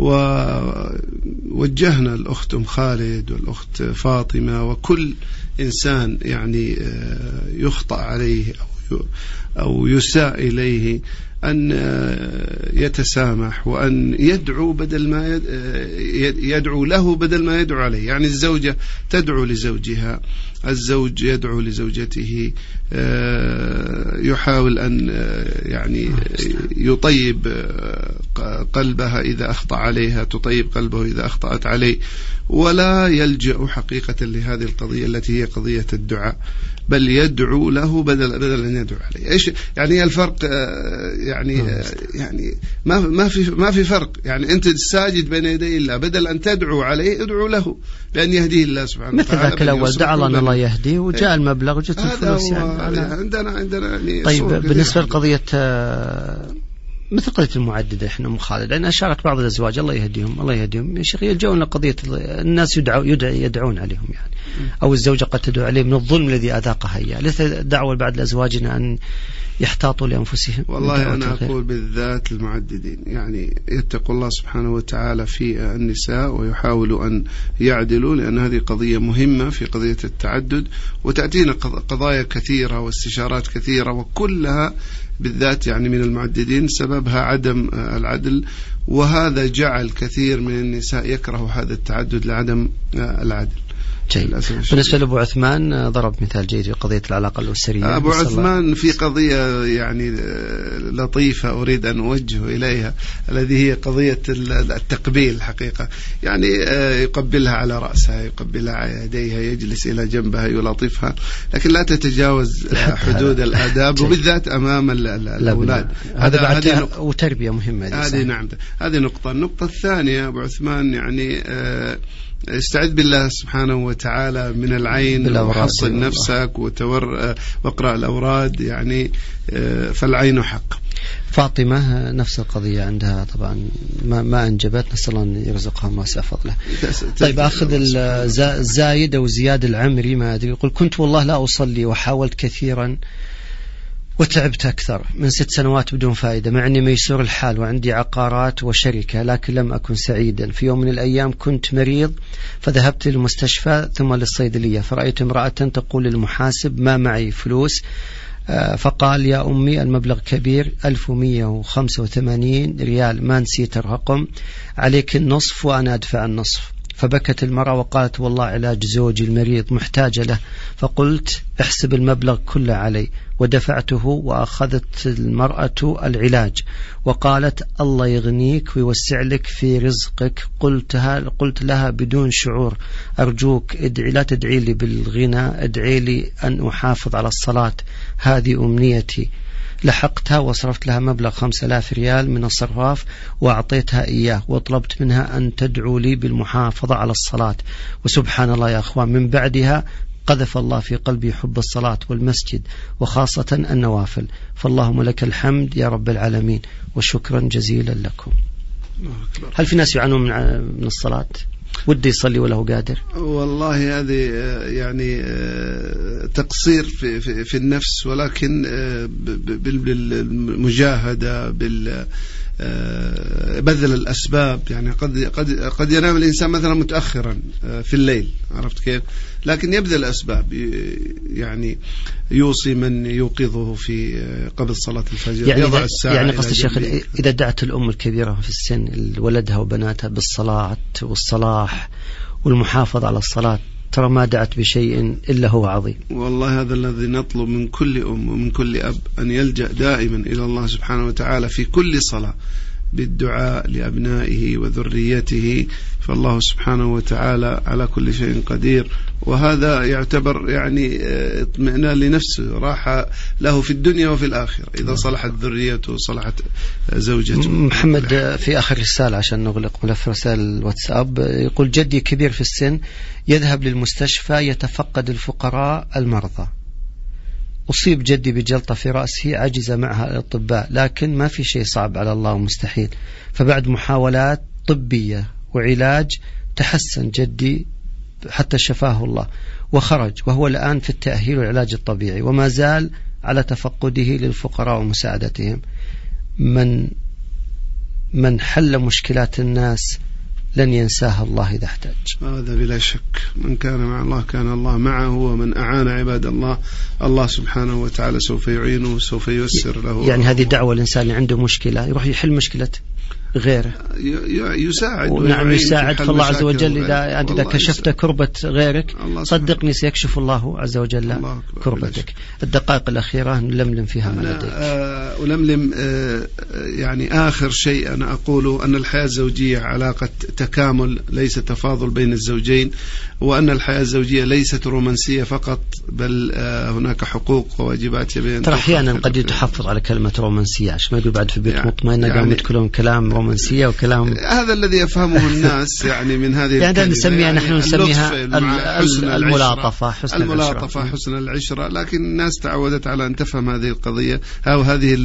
ووجهنا الأخت أم خالد والأخت فاطمة وكل إنسان يعني يخطأ عليه أو يساء إليه أن يتسامح وأن يدعو بدل ما يدعو له بدل ما يدعو عليه. يعني الزوجة تدعو لزوجها، الزوج يدعو لزوجته، يحاول أن يعني يطيب قلبها إذا أخطأ عليها، تطيب قلبه إذا أخطأت عليه، ولا يلجأ حقيقة لهذه القضية التي هي قضية الدعاء، بل يدعو له بدل أن يدعو عليه. إيش يعني الفرق؟ يعني ما في فرق. يعني أنت الساجد بين يدي الله، بدل أن تدعو عليه ادعو له بأن يهديه الله سبحانه وتعالى. مثل ذاك الأول دعا الله أن الله يهديه وجاء المبلغ وجت الفلوس. يعني عندنا يعني طيب بالنسبة لقضية مثل قضية المعددة احنا مخالد، لأن أشارك بعض الأزواج الله يهديهم يا شيخ يلجؤون لقضية الناس يدعون عليهم، يعني أو الزوجة قد تدعو عليه من الظلم الذي أذاقها إياه. ليس دعوة بعد لأزواجنا أن يحتاطوا لأنفسهم. والله أنا أقول بالذات المعددين يعني يتقوا الله سبحانه وتعالى في النساء ويحاولوا أن يعدلوا، لأن هذه قضية مهمة في قضية التعدد، وتأتينا قضايا كثيرة واستشارات كثيرة، وكلها بالذات يعني من المعددين سببها عدم العدل، وهذا جعل كثير من النساء يكره هذا التعدد لعدم العدل. بالنسبة لأبو عثمان ضرب مثال جيد في قضية العلاقة الأسرية. أبو عثمان في قضية يعني لطيفة أريد أن أوجه إليها، الذي هي قضية التقبيل. حقيقة يعني يقبلها على رأسها، يقبلها على يديها، يجلس إلى جنبها، يلاطفها، لكن لا تتجاوز حدود الآداب، وبالذات أمام الأولاد. هذا وتربية مهمة. هذه نعم، هذه نقطة. النقطة الثانية أبو عثمان يعني استعذ بالله سبحانه وتعالى من العين، وحصن نفسك واقرأ الأوراد، يعني فالعين حق. فاطمة نفس القضية عندها طبعا ما أنجبت، نسأل الله أن يرزقها ما سأفضله. طيب أخذ الزايد أو زياد العمري ما أدري، يقول كنت والله لا أصلي وحاولت كثيرا وتعبت أكثر من 6 سنوات بدون فائدة، مع أني ميسور الحال وعندي عقارات وشركة، لكن لم أكن سعيدا. في يوم من الأيام كنت مريض فذهبت للمستشفى ثم للصيدلية، فرأيت امرأة تقول للمحاسب ما معي فلوس، فقال يا أمي المبلغ كبير 1185 ريال، ما نسيت الرقم، عليك النصف وأنا أدفع النصف. فبكت المرأة وقالت والله علاج زوجي المريض محتاجة له. فقلت احسب المبلغ كله علي، ودفعته، وأخذت المرأة العلاج وقالت الله يغنيك ويوسع لك في رزقك. قلت لها بدون شعور أرجوك لا تدعي لي بالغنى، ادعي لي أن أحافظ على الصلاة، هذه أمنيتي. لحقتها وصرفت لها مبلغ 5000 ريال من الصرفاف وأعطيتها إياه، وطلبت منها أن تدعو لي بالمحافظة على الصلاة. وسبحان الله يا أخوان، من بعدها قذف الله في قلبي حب الصلاة والمسجد، وخاصة النوافل. فاللهم لك الحمد يا رب العالمين، وشكرا جزيلا لكم. هل في ناس يعانون من الصلاة ودي يصلي ولا هو قادر؟ والله هذه يعني تقصير في النفس، ولكن بالمجاهدة بذل الأسباب. يعني قد ينام الإنسان مثلا متأخرا في الليل، عرفت كيف؟ لكن يبذل الأسباب، يعني يوصي من يوقظه في قبل صلاة الفجر، يعني يضع الساعة. يعني قصد الشيخ إذا دعت الأم الكبيرة في السن ولدها وبناتها بالصلاة والصلاح والمحافظة على الصلاة، ترى ما دعت بشيء إلا هو عظيم. والله هذا الذي نطلب من كل أم ومن كل أب، أن يلجأ دائما إلى الله سبحانه وتعالى في كل صلاة بالدعاء لأبنائه وذريته، فالله سبحانه وتعالى على كل شيء قدير. وهذا يعتبر يعني اطمئنان لنفسه، راحة له في الدنيا وفي الآخرة إذا صلحت ذريته وصلحت زوجته. محمد في آخر رسالة عشان نغلق ملف رسائل الواتساب، يقول جدي كبير في السن يذهب للمستشفى يتفقد الفقراء المرضى. أصيب جدي بجلطة في رأسه عجز معها الأطباء، لكن ما في شيء صعب على الله ومستحيل. فبعد محاولات طبية وعلاج تحسن جدي حتى شفاه الله وخرج، وهو الآن في التأهيل والعلاج الطبيعي، وما زال على تفقده للفقراء ومساعدتهم. من حل مشكلات الناس لن ينساها الله إذا احتاج. هذا بلا شك، من كان مع الله كان الله معه، ومن أعان عباد الله الله سبحانه وتعالى سوف يعينه وسوف ييسر له. يعني هذه دعوة الإنسان اللي عنده مشكلة يروح يحل مشكلته. غيره يساعد ونعم يساعد. فالله عز وجل إذا كشفت كربة غيرك صدقني سيكشف الله عز وجل كربتك. الدقائق الأخيرة نلملم فيها ما لديك. ألملم يعني آخر شيء أنا أقوله أن الحياة الزوجية علاقة تكامل ليس تفاضل بين الزوجين، وأن الحياة الزوجية ليست رومانسية فقط بل هناك حقوق وواجبات. ترى أحيانا قد يتحفظ على كلمة رومانسية عشان ما يقول بعد في بيت مطمئنة قاموا يتكلمون كلام رومانسية وكلام هذا الذي يفهمه الناس يعني من هذه يعني نسميها نحن نسميها الملاطفة، حسن العشرة، لكن الناس تعودت على أن تفهم هذه القضية أو هذه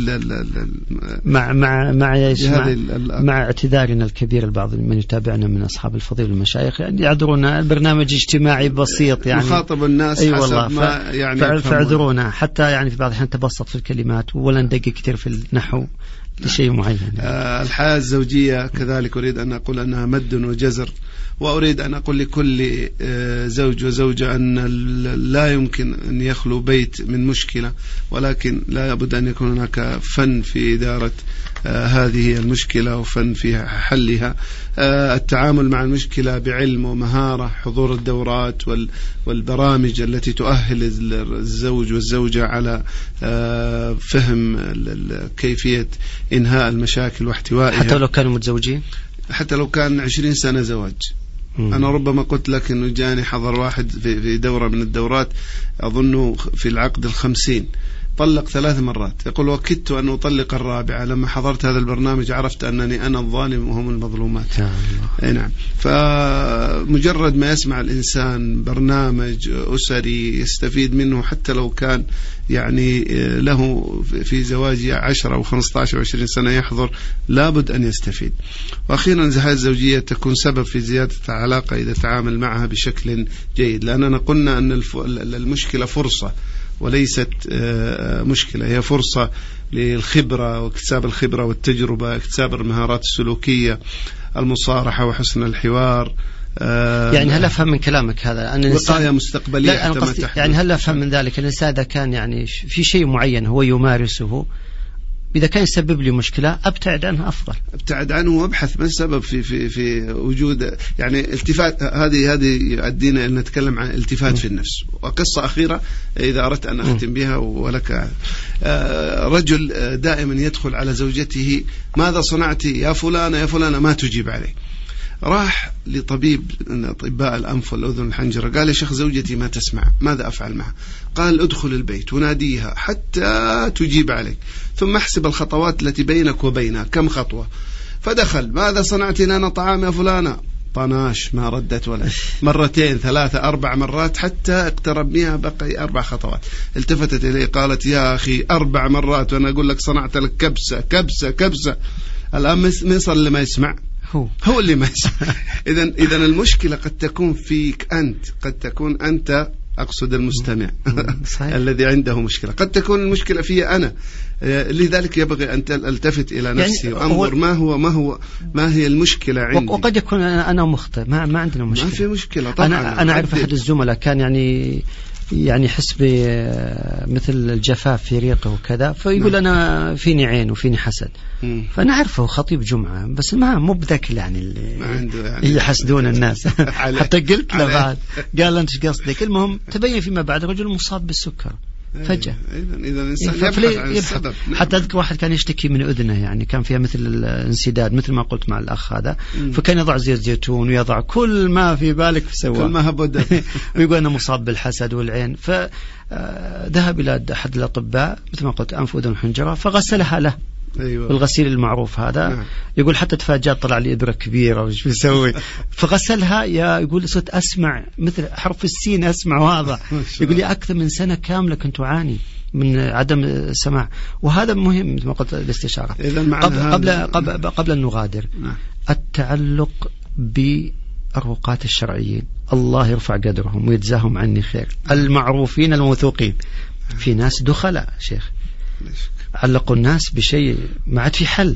مع اعتذارنا الكبير البعض من يتابعنا من أصحاب الفضيلة والمشايخ يعني يعذرونا، البرنامج اجتماعي بسيط يعني مخاطب الناس أي والله ما يعني فاعذرونا حتى يعني في بعض الأحيان تبسط في الكلمات ولا ندقق كثير في النحو لشيء معين. الحياة الزوجية كذلك أريد أن أقول أنها مد وجزر، وأريد أن أقول لكل زوج وزوجة أن لا يمكن أن يخلو بيت من مشكلة، ولكن لا بد أن يكون هناك فن في إدارة هذه المشكلة وفن في حلها. التعامل مع المشكلة بعلم ومهارة، حضور الدورات والبرامج التي تؤهل الزوج والزوجة على فهم كيفية إنهاء المشاكل واحتوائها، حتى لو كانوا متزوجين، حتى لو كان 20 سنة زواج. أنا ربما قلت لك أنه جاني حضر واحد في دورة من الدورات أظنه في العقد 50 طلق 3 مرات، يقول وكدت أن أطلق الرابعة، لما حضرت هذا البرنامج عرفت أنني أنا الظالم وهم المظلومات. نعم. فمجرد ما يسمع الإنسان برنامج أسري يستفيد منه حتى لو كان يعني له في زواجه 10 أو 15 أو 20 سنة يحضر، لابد أن يستفيد. وأخيرا الحياة الزوجية تكون سبب في زيادة العلاقة إذا تعامل معها بشكل جيد، لأننا قلنا أن المشكلة فرصة وليست مشكلة، هي فرصة للخبرة واكتساب الخبرة والتجربة، اكتساب المهارات السلوكية، المصارحة وحسن الحوار. يعني هل أفهم من كلامك هذا أن وقاية مستقبلية؟ يعني هل أفهم من ذلك أن الإنسان إذا كان يعني في شيء معين هو يمارسه إذا كان يسبب لي مشكلة أبتعد عنه أفضل، أبتعد عنه وأبحث ما السبب في وجود يعني التفات. هذه يؤدينا أن نتكلم عن التفات في النفس. وقصة أخيرة إذا أردت أن أختم بها ولك. رجل دائما يدخل على زوجته ماذا صنعت يا فلانة يا فلانة، ما تجيب عليه. راح لطبيب من أطباء الأنف والأذن والحنجرة، قال يا شيخ زوجتي ما تسمع، ماذا أفعل معها؟ قال ادخل البيت وناديها حتى تجيب عليك، ثم احسب الخطوات التي بينك وبينها كم خطوة. فدخل ماذا صنعت لنا طعام يا فلانة؟ طناش، ما ردت ولا 2 3 4 مرات حتى اقترب منها بقي 4 خطوات. التفتت إليه قالت يا أخي 4 مرات وأنا أقول لك صنعت لك كبسة كبسة كبسة. الآن مصر اللي ما يسمع هو اللي ما يسمع. إذن المشكلة قد تكون فيك أنت، قد تكون أنت أقصد المستمع الذي عنده مشكلة، قد تكون المشكلة في أنا. لذلك يبغي أن التفت إلى نفسي يعني وأنظر ما هي المشكلة عندي. وقد يكون أنا مخطئ، ما عندنا مشكلة، ما في مشكلة طبعا. أنا أعرف أحد الزملاء كان يعني يحس مثل الجفاف في ريقه وكذا، فيقول أنا فيني عين وفيني حسد. فأنا أعرفه خطيب جمعة بس مو بذاك يعني اللي يحسدون الناس. حتى قلت له بعد قال أنت ايش قصدك؟ المهم تبين فيما بعد رجل مصاب بالسكر فجأة. إذا الإنسان يبحث عن السبب. حتى أذكر واحد كان يشتكي من أذنه، يعني كان فيها مثل الانسداد مثل ما قلت مع الأخ هذا، فكان يضع زيت زيتون ويضع كل ما في بالك سواه، كل ما هبده. ويقول أنا مصاب بالحسد والعين. فذهب إلى أحد الأطباء مثل ما قلت أنف وأذن وحنجرة فغسلها له. أيوة. الغسيل المعروف هذا. نعم. يقول حتى تفاجأت طلع لي إبرة كبيرة وش بيسوي. فغسلها يقول صرت أسمع مثل حرف السين أسمع واضح. يقول لي أكثر من سنة كاملة كنت أعاني من عدم السماع. وهذا مهم مثل ما قلت الاستشارة. قبل أن نغادر. نعم. التعلق بالرقاة الشرعيين الله يرفع قدرهم ويجزاهم عني خير، المعروفين الموثوقين. في ناس دخلاء شيخ علقوا الناس بشيء ما عاد في حل،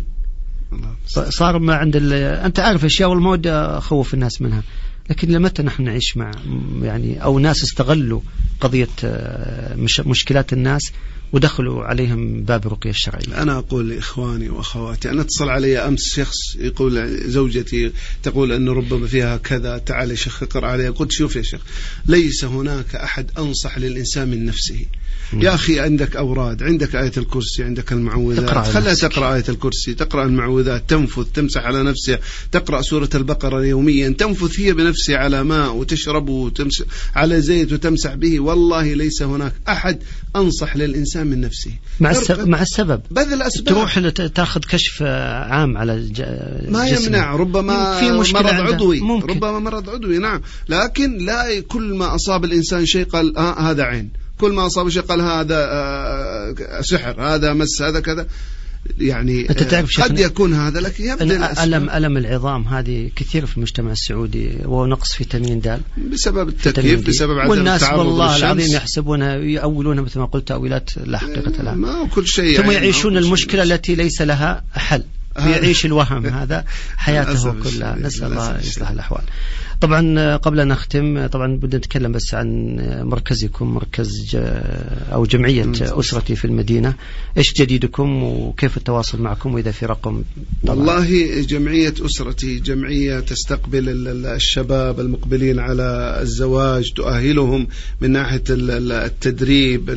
صار ما عند أنت عارف أشياء والموت خوف الناس منها. لكن لمتى نحن نعيش مع يعني أو ناس استغلوا قضية مشكلات الناس ودخلوا عليهم باب الرقية الشرعية. أنا أقول لإخواني وأخواتي، أنا اتصل علي أمس شخص يقول زوجتي تقول أنه ربما فيها كذا، تعال يا شيخ اقرأ عليها. قلت شوف يا شيخ، ليس هناك أحد أنصح للإنسان من نفسه. يا أخي عندك أوراد، عندك آية الكرسي، عندك المعوذات، خلها تقرأ آية الكرسي، تقرأ المعوذات، تنفث، تمسح على نفسها، تقرأ سورة البقرة يوميا، تنفث هي بنفسها على ماء وتشرب وتمسح على زيت وتمسح به. والله ليس هناك أحد أنصح للإنسان من نفسه. مع السبب بذل أسباب، تروح تأخذ كشف عام على ما يمنع، ربما في مشكلة مرض عضوي، ممكن. ربما مرض عضوي، نعم، لكن لا كل ما أصاب الإنسان شيء قال هذا عين، كل ما أصاب شيء قال هذا سحر، هذا مس، هذا كذا. يعني قد يكون هذا، لكن يبدأ ألم العظام هذه كثير في المجتمع السعودي، ونقص فيتامين د بسبب التكييف، بسبب عدم والناس التعرض والله للشمس. العظيم يحسبونها، يأولونها مثل ما قلت تأويلات لا حقيقة لها، ما كل شيء ثم يعيشون المشكلة التي ليس لها حل، يعيش الوهم هذا حياته كلها. نسأل الله يصلح الأحوال. طبعا قبل أن نختم، طبعا بدنا نتكلم بس عن مركزكم، مركز أو جمعية أسرتي في المدينة. إيش جديدكم وكيف التواصل معكم، وإذا في رقم؟ والله جمعية أسرتي جمعية تستقبل الشباب المقبلين على الزواج، تؤهلهم من ناحية التدريب،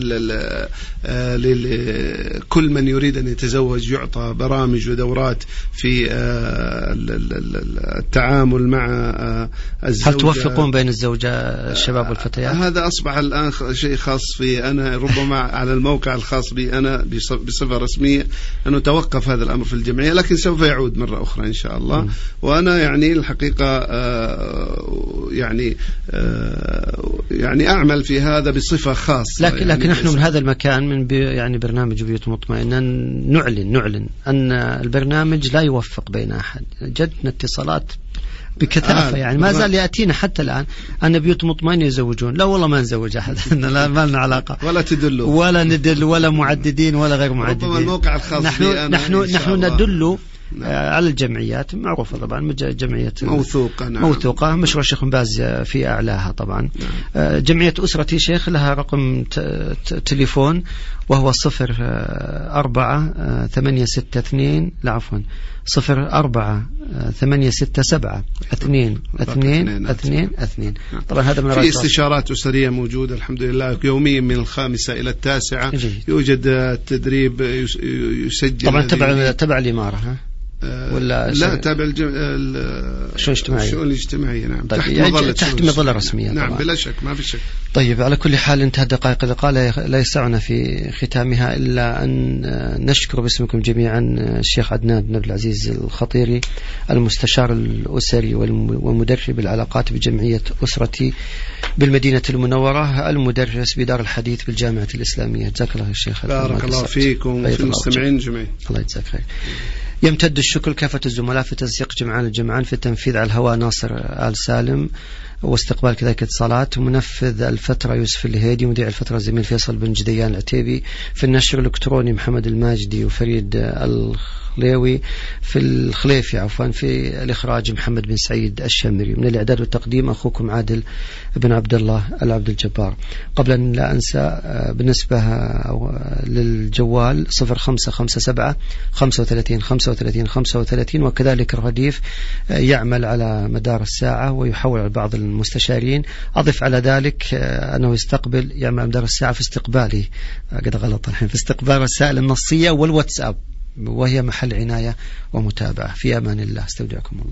كل من يريد أن يتزوج يعطى برامج ودورات في التعامل مع الزوجة. هل توفقون بين الزوجة الشباب والفتيات؟ هذا أصبح الآن شيء خاص في أنا، ربما على الموقع الخاص بي أنا بصفة رسمية أنه توقف هذا الأمر في الجمعية، لكن سوف يعود مرة أخرى إن شاء الله. وأنا يعني الحقيقة يعني أعمل في هذا بصفة خاصة. لكن نحن من هذا المكان، من يعني برنامج بيوت مطمئنة، نعلن أن البرنامج لا يوفق بين أحد. جدنا اتصالات بكثافة، يعني ما زال يأتينا حتى الآن أن بيوت مطمئنة يزوجون. لا والله ما نزوج أحد، لا ما لنا علاقة، ولا تدل ولا ندل، ولا معددين ولا غير معددين. ربما الموقع الخاص نحن ندل على الجمعيات معروفة طبعا، جمعية موثوقة، مشروع الشيخ بن باز في أعلاها طبعا. جمعية أسرتي شيخ لها رقم تليفون، وهو 04-862 04-867-222. طبعا هذا من في استشارات أسرية موجودة الحمد لله يوميا من 5 إلى 9. يوجد تدريب يسجل. طبعا تبع الإمارة ولا لا تابع الشؤون الاجتماعية. نعم. طيب تحت مظلة رسمية. نعم بلا شك، ما في شك. طيب على كل حال انتهى دقائق اللقاء، لا يسعنا في ختامها إلا أن نشكر باسمكم جميعا الشيخ عدنان بن عبد العزيز الخطيري، المستشار الأسري ومدرب العلاقات بجمعية أسرتي بالمدينة المنورة، المدرس بدار الحديث بالجامعة الإسلامية. جزاك الله الشيخ. بارك الله فيكم وفي المستمعين جميعا. الله يجزاك خير. يمتد الشكر كافة الزملاء في تنسيق الجمعان في التنفيذ على الهواء ناصر آل سالم، واستقبال كذلك اتصالات، ومنفذ الفترة يوسف الهيدي، مذيع الفترة زميل فيصل بن جديان العتيبي، في النشر الإلكتروني محمد الماجدي وفريد الخليوي، في الخليفي في الإخراج محمد بن سعيد الشمري، من الإعداد والتقديم أخوكم عادل بن عبد الله العبد الجبار. قبل أن لا أنسى بالنسبة للجوال 0557 35 35 35، وكذلك الرديف يعمل على مدار الساعة ويحول على بعض المستشارين. أضف على ذلك أنه يعمل على مدار الساعة في استقباله، قد غلط الحين، في استقبال الرسائل النصية والواتساب، وهي محل عناية ومتابعة. في أمان الله، استودعكم الله.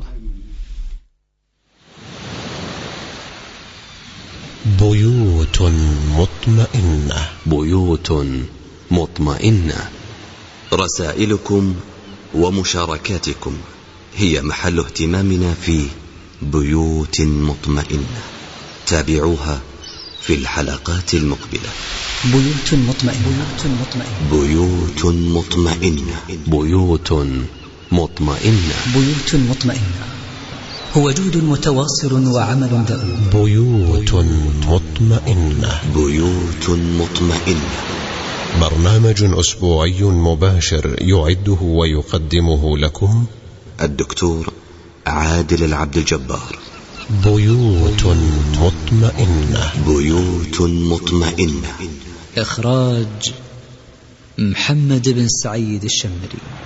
بيوت مطمئنة. بيوت مطمئنة. رسائلكم ومشاركاتكم هي محل اهتمامنا في بيوت مطمئنة. تابعوها في الحلقات المقبلة. بيوت مطمئنة. بيوت مطمئنة. بيوت مطمئنة. بيوت مطمئنة هو جهد متواصل وعمل دؤوب. بيوت مطمئنة. بيوت مطمئنة. برنامج أسبوعي مباشر يعده ويقدمه لكم الدكتور عادل العبد الجبار. بيوت مطمئنة. بيوت مطمئنة. إخراج محمد بن سعيد الشمري.